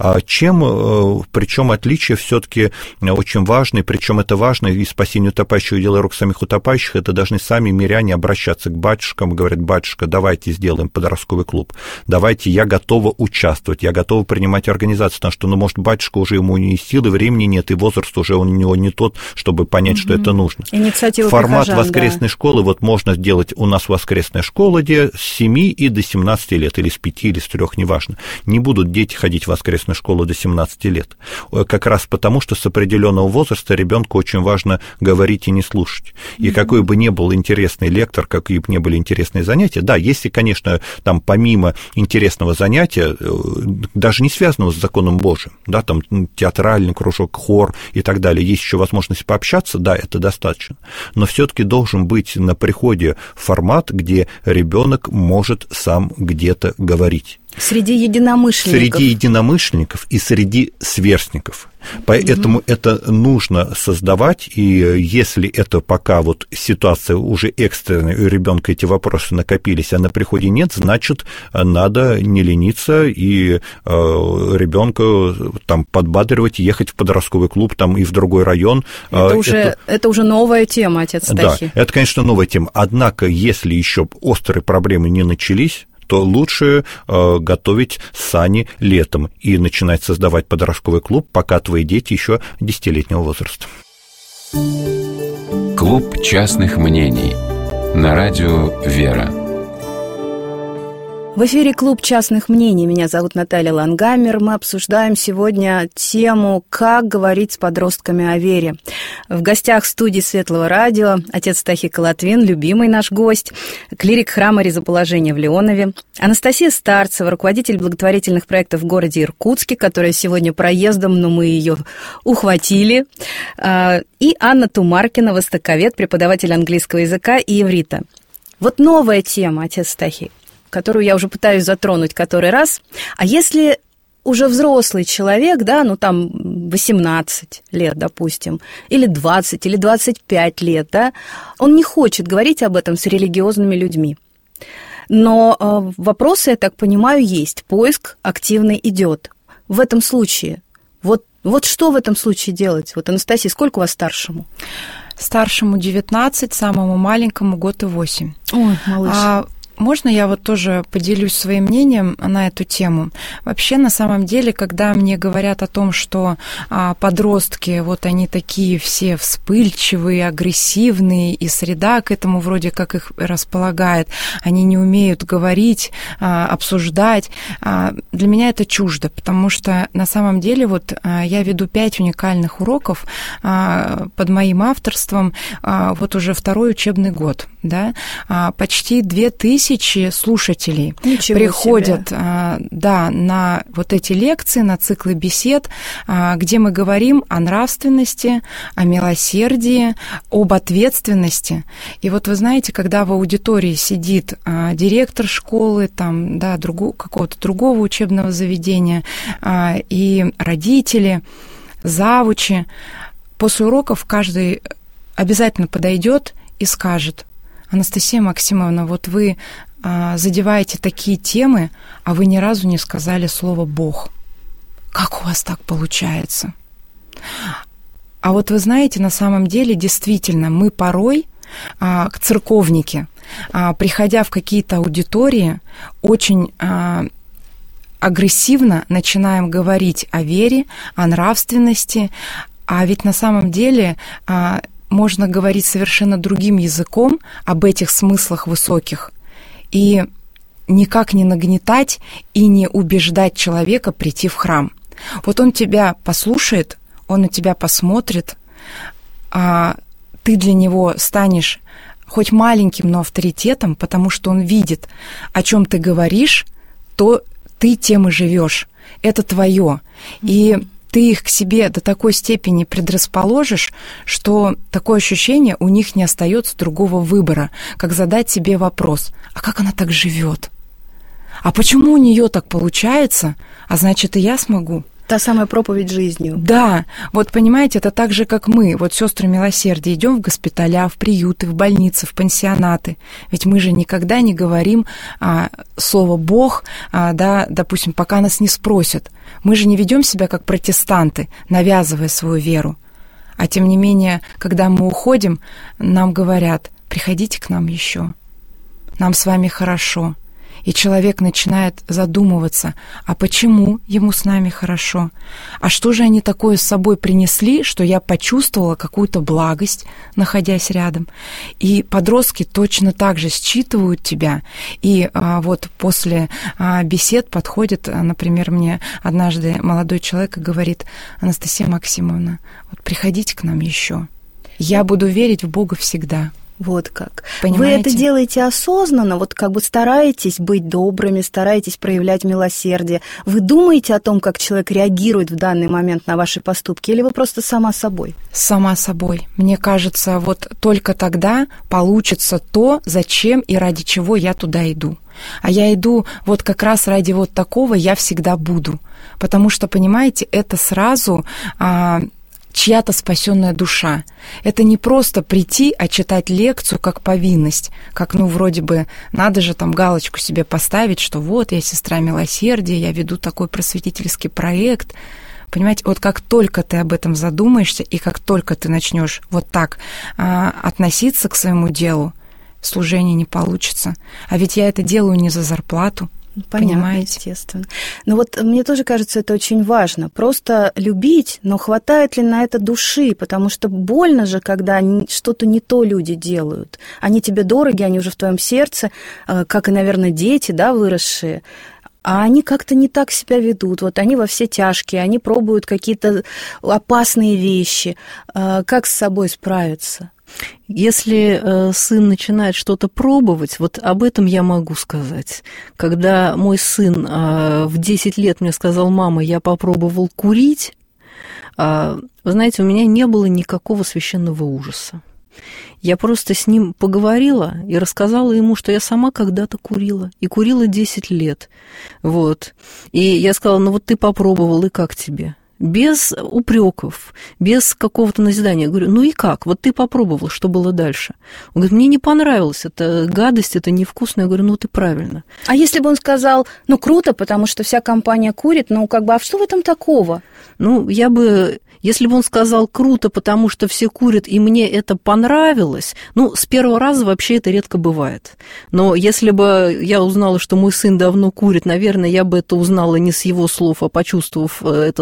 Причем отличие все-таки очень важное, причем это важно и спасение утопающих, дело рук самих утопающих, это должны сами миряне обращаться к батюшкам и говорят: батюшка, давайте сделаем подростковый клуб, давайте, я готова участвовать, я готова принимать организацию, потому что, может, батюшка уже ему ни силы, времени нет, и возраст уже у него не тот, чтобы понять, что это нужно. Инициатива формат прихожан, воскресной школы, можно сделать, у нас воскресная школа, где с 7 и до 17 лет, или с 5, или с 3, неважно. Не будут дети ходить в воскресную школу до 17 лет. Как раз потому, что с определенного возраста ребенку очень важно говорить и не слушать. И какой бы ни был интересный лектор, какие бы ни были интересные занятия, да, если, конечно, там помимо интересного занятия, даже не связанного с законом Божиим, да, там театральный кружок, хор и так далее, есть еще возможность пообщаться, да, это достаточно. Но все-таки должен быть на приходе формат, где ребенок может сам где-то говорить. Среди единомышленников и среди сверстников. Поэтому это нужно создавать, и если это пока ситуация уже экстренная, у ребенка эти вопросы накопились, а на приходе нет, значит, надо не лениться и ребенка там подбадривать, ехать в подростковый клуб там, и в другой район. Это уже новая тема, отец Стахи. Да, это, конечно, новая тема. Однако, если еще острые проблемы не начались, то лучше готовить сани летом и начинать создавать подростковый клуб, пока твои дети еще 10-летнего возраста. Клуб частных мнений на радио «Вера». В эфире «Клуб частных мнений». Меня зовут Наталья Лангамер. Мы обсуждаем сегодня тему «Как говорить с подростками о вере». В гостях студии Светлого радио отец Стахи Колотвин, любимый наш гость, клирик храма Ризоположения в Леонове, Анастасия Старцева, руководитель благотворительных проектов в городе Иркутске, которая сегодня проездом, но мы ее ухватили, и Анна Тумаркина, востоковед, преподаватель английского языка и иврита. Вот новая тема, отец Стахи, которую я уже пытаюсь затронуть который раз. А если уже взрослый человек, да, 18 лет, допустим, или 20, или 25 лет, да, он не хочет говорить об этом с религиозными людьми. Но вопросы, я так понимаю, есть. Поиск активный идет. В этом случае, вот что в этом случае делать? Анастасия, сколько у вас старшему? Старшему 19, самому маленькому 1 год и 8. Ой, малыш. Можно я тоже поделюсь своим мнением на эту тему? Вообще, на самом деле, когда мне говорят о том, что подростки, они такие все вспыльчивые, агрессивные, и среда к этому вроде как их располагает, они не умеют говорить, обсуждать, для меня это чуждо, потому что на самом деле я веду 5 уникальных уроков под моим авторством уже 2-й учебный год, да, почти 2000 тысячи слушателей Ничего приходят себе. На вот эти лекции, на циклы бесед, где мы говорим о нравственности, о милосердии, об ответственности. И вот вы знаете, когда в аудитории сидит директор школы, там, да, какого-то другого учебного заведения, и родители, завучи, после уроков каждый обязательно подойдет и скажет: Анастасия Максимовна, вот вы задеваете такие темы, а вы ни разу не сказали слово «Бог». Как у вас так получается? А вот вы знаете, на самом деле, действительно, мы порой, церковники, приходя в какие-то аудитории, очень агрессивно начинаем говорить о вере, о нравственности, а ведь на самом деле можно говорить совершенно другим языком об этих смыслах высоких и никак не нагнетать и не убеждать человека прийти в храм. Вот он тебя послушает, он на тебя посмотрит, а ты для него станешь хоть маленьким, но авторитетом, потому что он видит, о чем ты говоришь, то ты тем и живешь. Это твое. И ты их к себе до такой степени предрасположишь, что такое ощущение, у них не остается другого выбора, как задать себе вопрос: а как она так живет? А почему у нее так получается? А значит, и я смогу. Та самая проповедь жизнью. Да, вот понимаете, это так же, как мы, вот сестры милосердия, идем в госпиталя, в приюты, в больницы, в пансионаты. Ведь мы же никогда не говорим слово «Бог», да, допустим, пока нас не спросят. Мы же не ведем себя как протестанты, навязывая свою веру. А тем не менее, когда мы уходим, нам говорят: приходите к нам еще, нам с вами хорошо. И человек начинает задумываться, а почему ему с нами хорошо? А что же они такое с собой принесли, что я почувствовала какую-то благость, находясь рядом? И подростки точно так же считывают тебя. И вот после бесед подходит, например, мне однажды молодой человек и говорит: Анастасия Максимовна, вот приходите к нам еще. Я буду верить в Бога всегда. Вот как. Понимаете? Вы это делаете осознанно, вот как бы стараетесь быть добрыми, стараетесь проявлять милосердие. Вы думаете о том, как человек реагирует в данный момент на ваши поступки, или вы просто сама собой? Сама собой. Мне кажется, вот только тогда получится то, зачем и ради чего я туда иду. А я иду вот как раз ради вот такого «я всегда буду». Потому что, понимаете, это сразу чья-то спасенная душа. Это не просто прийти, а читать лекцию как повинность, как, вроде бы, надо же там галочку себе поставить, что вот, я сестра милосердия, я веду такой просветительский проект. Понимаете, вот как только ты об этом задумаешься, и как только ты начнешь вот так относиться к своему делу, служение не получится. А ведь я это делаю не за зарплату. Понятно, понимаете? Естественно. Но вот мне тоже кажется, это очень важно. Просто любить, но хватает ли на это души? Потому что больно же, когда что-то не то люди делают. Они тебе дороги, они уже в твоем сердце, как и, наверное, дети, да, выросшие. А они как-то не так себя ведут. Вот они во все тяжкие, они пробуют какие-то опасные вещи. Как с собой справиться? Если сын начинает что-то пробовать, вот об этом я могу сказать. Когда мой сын в 10 лет мне сказал: мама, я попробовал курить, вы знаете, у меня не было никакого священного ужаса. Я просто с ним поговорила и рассказала ему, что я сама когда-то курила, и курила 10 лет. Вот. И я сказала: ну вот ты попробовал, и как тебе? Без упреков, без какого-то назидания. Я говорю: ну и как? Вот ты попробовал, что было дальше? Он говорит: мне не понравилось, это гадость, это невкусно. Я говорю: ну ты правильно. А если бы он сказал: ну круто, потому что вся компания курит, ну как бы, а что в этом такого? Ну, я бы... Если бы он сказал: круто, потому что все курят, и мне это понравилось, ну, с первого раза вообще это редко бывает. Но если бы я узнала, что мой сын давно курит, наверное, я бы это узнала не с его слов, а почувствовав этот запах.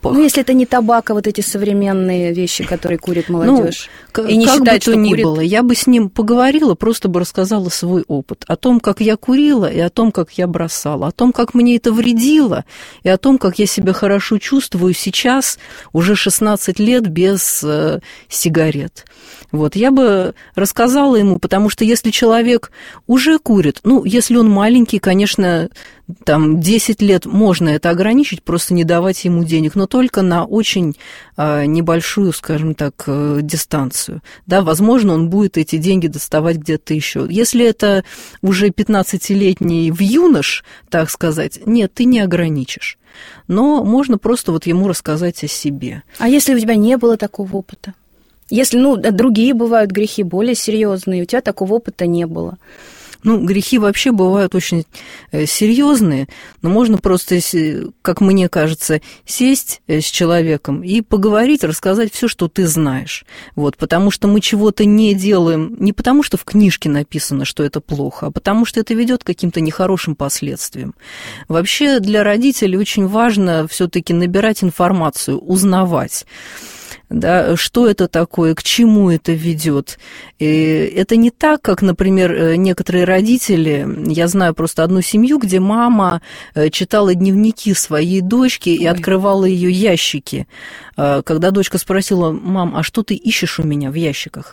запах. Ну, если это не табак, а вот эти современные вещи, которые курит молодежь. И не считает, что ни было, я бы с ним поговорила, просто бы рассказала свой опыт о том, как я курила, и о том, как я бросала, о том, как мне это вредило, и о том, как я себя хорошо чувствую сейчас, уже 16 лет без сигарет. Вот, я бы рассказала ему, потому что если человек уже курит, ну, если он маленький, конечно, там 10 лет можно это ограничить, просто не давать ему денег, но только на очень небольшую, скажем так, дистанцию. Да, возможно, он будет эти деньги доставать где-то еще. Если это уже 15-летний юнош, так сказать, нет, ты не ограничишь. Но можно просто вот ему рассказать о себе. А если у тебя не было такого опыта? Если, другие бывают грехи более серьезные, у тебя такого опыта не было. Ну, грехи вообще бывают очень серьезные, но можно просто, как мне кажется, сесть с человеком и поговорить, рассказать все, что ты знаешь. Вот, потому что мы чего-то не делаем не потому, что в книжке написано, что это плохо, а потому что это ведет к каким-то нехорошим последствиям. Вообще для родителей очень важно все-таки набирать информацию, узнавать. Да, что это такое, к чему это ведет. Это не так, как, например, некоторые родители, я знаю просто одну семью, где мама читала дневники своей дочки и открывала ее ящики. Когда дочка спросила: «Мам, а что ты ищешь у меня в ящиках?»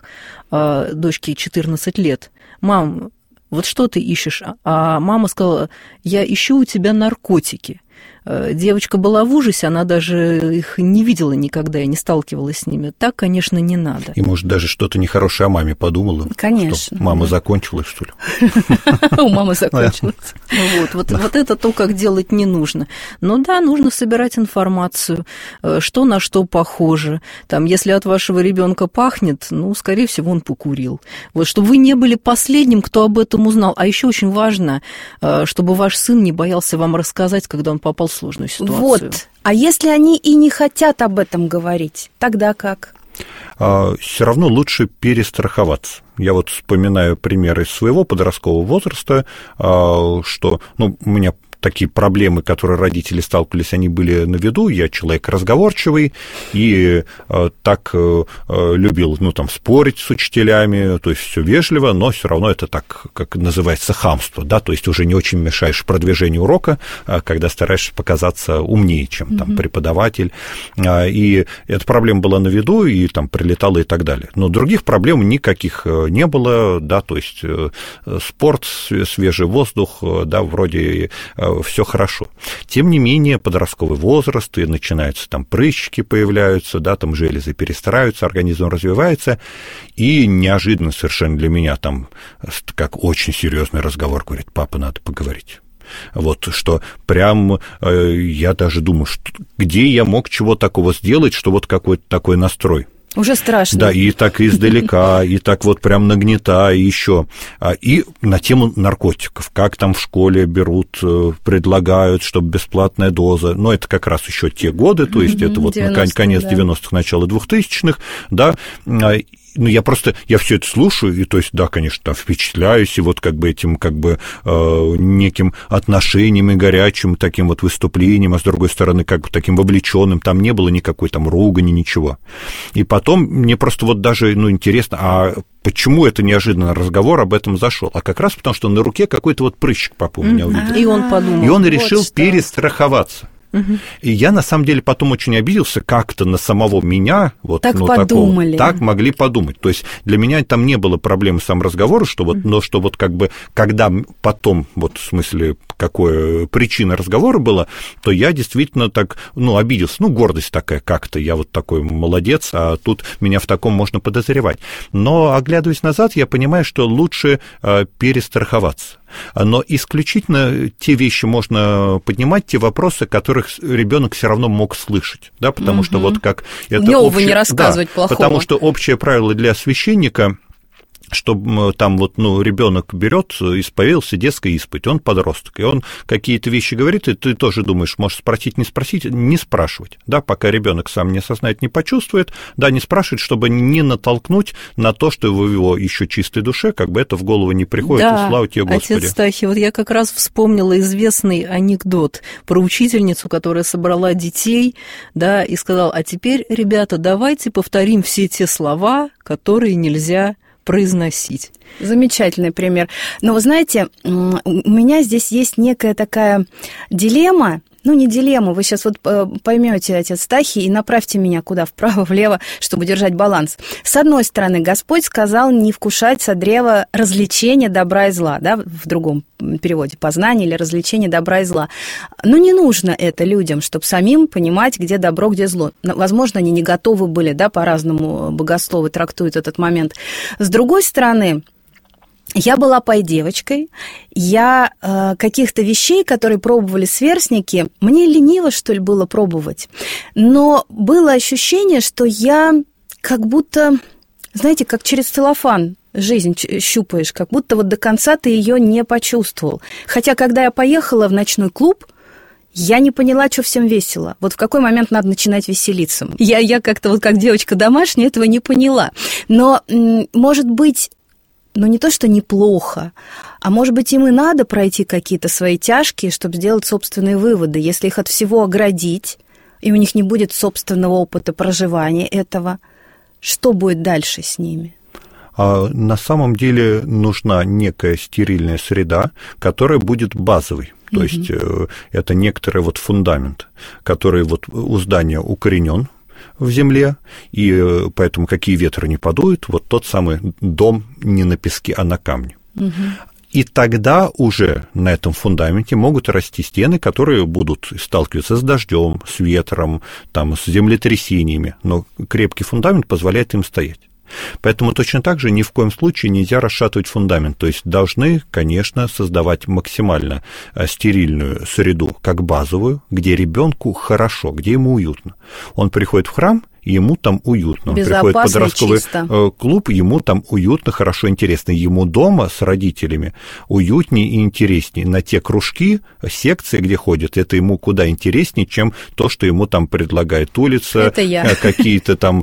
Дочке 14 лет. «Мам, вот что ты ищешь?» А мама сказала: «Я ищу у тебя наркотики». Девочка была в ужасе, она даже их не видела никогда и не сталкивалась с ними. Так, конечно, не надо. И, может, даже что-то нехорошее о маме подумала. Конечно. Что мама закончилась, что ли? У мамы закончилась. Вот это то, как делать не нужно. Но да, нужно собирать информацию, что на что похоже. Там, если от вашего ребенка пахнет, скорее всего, он покурил. Вот, чтобы вы не были последним, кто об этом узнал. А еще очень важно, чтобы ваш сын не боялся вам рассказать, когда он попал в сложную ситуацию. Вот. А если они и не хотят об этом говорить, тогда как? Все равно лучше перестраховаться. Я вот вспоминаю примеры из своего подросткового возраста, что, у меня такие проблемы, которые родители сталкивались, они были на виду. Я человек разговорчивый и так любил, спорить с учителями, то есть все вежливо, но все равно это так, как называется, хамство, да, то есть уже не очень мешаешь продвижению урока, когда стараешься показаться умнее, чем там преподаватель. И эта проблема была на виду, и там прилетала и так далее. Но других проблем никаких не было, да, то есть спорт, свежий воздух, да, вроде все хорошо. Тем не менее, подростковый возраст, и начинаются там прыщики появляются, да, там железы перестраиваются, организм развивается, и неожиданно совершенно для меня там, как очень серьезный разговор, говорит: «Папа, надо поговорить». Вот, что прям я даже думаю, где я мог чего такого сделать, что вот какой-то такой настрой. Уже страшно. Да, и так издалека, и так вот прям нагнетая еще. И на тему наркотиков, как там в школе берут, предлагают, чтобы бесплатная доза. Но это как раз еще те годы, то есть это вот конец 90-х, начало 2000-х, да. Я все это слушаю, и, то есть, да, конечно, там впечатляюсь, и вот как бы этим, неким отношением и горячим таким вот выступлением, а с другой стороны, как бы таким вовлеченным, там не было никакой там ругани, ничего. И потом мне просто вот даже, интересно, а почему это неожиданно разговор об этом зашел? А как раз потому, что на руке какой-то вот прыщик папа у меня увидел. И он подумал. И он решил перестраховаться. И я, на самом деле, потом очень обиделся как-то на самого меня. Вот, так подумали. Так могли подумать. То есть для меня там не было проблемы сам разговора, что вот, но что вот как бы, когда потом, вот в смысле, какая причина разговора была, то я действительно так, обиделся. Гордость такая как-то, я вот такой молодец, а тут меня в таком можно подозревать. Но, оглядываясь назад, я понимаю, что лучше перестраховаться. Но исключительно те вещи можно поднимать, те вопросы, которых ребенок все равно мог слышать, да, потому что вот как это общее, не рассказывать плохого. Потому что общее правило для священника, что там вот, ребенок берет, исповедался, детская исповедь, он подросток, и он какие-то вещи говорит, и ты тоже думаешь, можешь спросить, не спрашивать, да, пока ребенок сам не осознает, не почувствует, да, не спрашивать, чтобы не натолкнуть на то, что в его еще чистой душе, как бы это в голову не приходит, да, и слава тебе, Господи. Отец Стахий, вот я как раз вспомнила известный анекдот про учительницу, которая собрала детей, да, и сказала, а теперь, ребята, давайте повторим все те слова, которые нельзя произносить. Замечательный пример. Но вы знаете, у меня здесь есть некая такая дилемма, не дилемма, вы сейчас вот поймете, отец Стахий, и направьте меня куда, вправо, влево, чтобы держать баланс. С одной стороны, Господь сказал не вкушать со древа развлечения добра и зла, да, в другом переводе, познание или развлечение добра и зла. Но не нужно это людям, чтобы самим понимать, где добро, где зло. Возможно, они не готовы были, да, по-разному богословы трактуют этот момент. С другой стороны, я была пай-девочкой, я каких-то вещей, которые пробовали сверстники, мне лениво, что ли, было пробовать. Но было ощущение, что я как будто, знаете, как через целлофан жизнь щупаешь, как будто вот до конца ты ее не почувствовал. Хотя, когда я поехала в ночной клуб, я не поняла, что всем весело. Вот в какой момент надо начинать веселиться. Я как-то вот как девочка домашняя этого не поняла. Но, может быть, не то, что неплохо, а может быть, им и надо пройти какие-то свои тяжкие, чтобы сделать собственные выводы. Если их от всего оградить, и у них не будет собственного опыта проживания этого, что будет дальше с ними? На самом деле нужна некая стерильная среда, которая будет базовой. То есть это некоторый вот фундамент, который вот у здания укоренен в земле, и поэтому какие ветры не подуют, вот тот самый дом не на песке, а на камне. И тогда уже на этом фундаменте могут расти стены, которые будут сталкиваться с дождем, с ветром, там, с землетрясениями, но крепкий фундамент позволяет им стоять. Поэтому точно так же ни в коем случае нельзя расшатывать фундамент. То есть должны, конечно, создавать максимально стерильную среду, как базовую, где ребенку хорошо, где ему уютно. Он приходит в храм, ему там уютно. Он приходит в подростковый клуб, ему там уютно, хорошо, интересно. Ему дома с родителями уютнее и интереснее. На те кружки, секции, где ходят, это ему куда интереснее, чем то, что ему там предлагает улица. Это я. Какие-то там...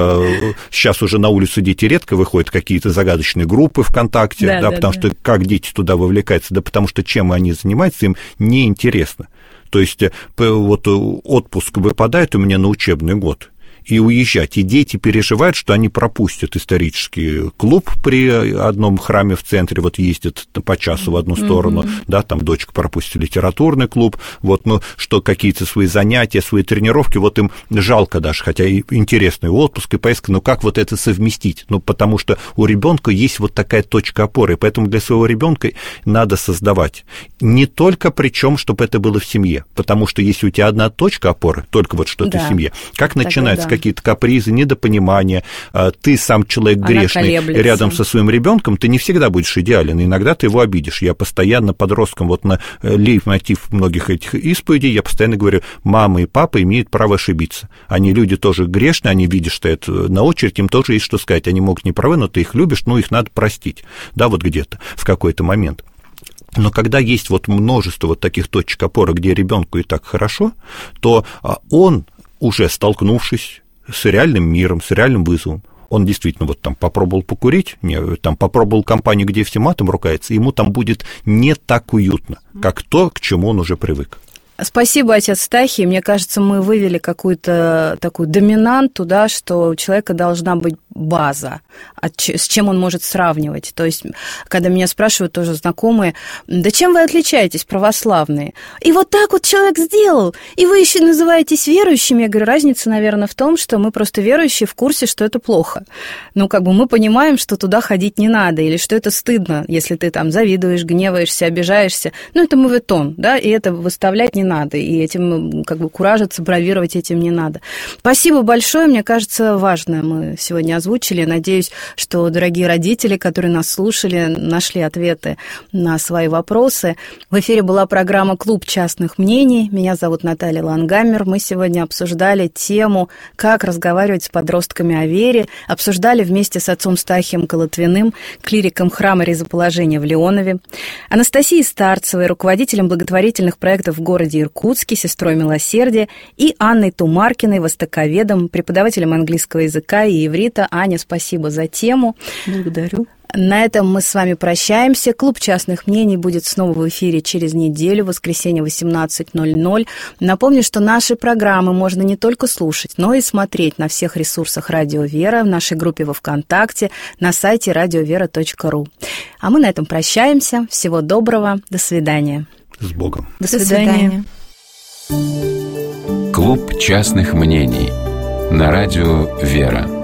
Сейчас уже на улицу дети редко выходят, какие-то загадочные группы ВКонтакте, потому что как дети туда вовлекаются? Да потому что чем они занимаются, им неинтересно. То есть вот отпуск выпадает у меня на учебный год, и уезжать. И дети переживают, что они пропустят исторический клуб при одном храме в центре, вот ездят по часу в одну сторону, да, там дочка пропустит литературный клуб, вот, что какие-то свои занятия, свои тренировки, вот им жалко даже, хотя и интересный отпуск, и поездка, как вот это совместить? Потому что у ребенка есть вот такая точка опоры, и поэтому для своего ребенка надо создавать. Не только причем, чтобы это было в семье, потому что если у тебя одна точка опоры, только вот что-то в семье, как начинается какие-то капризы, недопонимания, ты сам человек грешный, рядом со своим ребенком, ты не всегда будешь идеален, иногда ты его обидишь. Я постоянно подросткам, вот на лейтмотив многих этих исповедей, я постоянно говорю, мама и папа имеют право ошибиться. Они люди тоже грешные, они видят, что это на очередь, им тоже есть что сказать. Они могут не правы, но ты их любишь, их надо простить. Да, вот где-то, в какой-то момент. Но когда есть вот множество вот таких точек опоры, где ребенку и так хорошо, то он, уже столкнувшись с реальным миром, с реальным вызовом, он действительно вот там попробовал покурить, там попробовал компанию, где все матом ругаются, ему там будет не так уютно, как то, к чему он уже привык. Спасибо, отец Стахий. Мне кажется, мы вывели какую-то такую доминанту, да, что у человека должна быть база, с чем он может сравнивать. То есть, когда меня спрашивают тоже знакомые, да чем вы отличаетесь, православные? И вот так вот человек сделал, и вы еще называетесь верующими. Я говорю, разница, наверное, в том, что мы просто верующие в курсе, что это плохо. Мы понимаем, что туда ходить не надо, или что это стыдно, если ты там завидуешь, гневаешься, обижаешься. Это моветон, да, и это выставлять не надо, и этим куражиться, бравировать этим не надо. Спасибо большое, мне кажется, важно мы сегодня озвучили. Надеюсь, что дорогие родители, которые нас слушали, нашли ответы на свои вопросы. В эфире была программа «Клуб частных мнений». Меня зовут Наталья Лангамер. Мы сегодня обсуждали тему «Как разговаривать с подростками о вере». Обсуждали вместе с отцом Стахием Колотвиным, клириком храма Ризоположения в Леонове, Анастасией Старцевой, руководителем благотворительных проектов в городе Иркутске, сестрой милосердия, и Анной Тумаркиной, востоковедом, преподавателем английского языка и иврита. Аня, спасибо за тему. Благодарю. На этом мы с вами прощаемся. Клуб частных мнений будет снова в эфире через неделю, в воскресенье 18:00. Напомню, что наши программы можно не только слушать, но и смотреть на всех ресурсах «Радио Вера», в нашей группе во ВКонтакте, на сайте radiovera.ru. А мы на этом прощаемся. Всего доброго. До свидания. С Богом. До свидания. Клуб частных мнений на радио «Вера».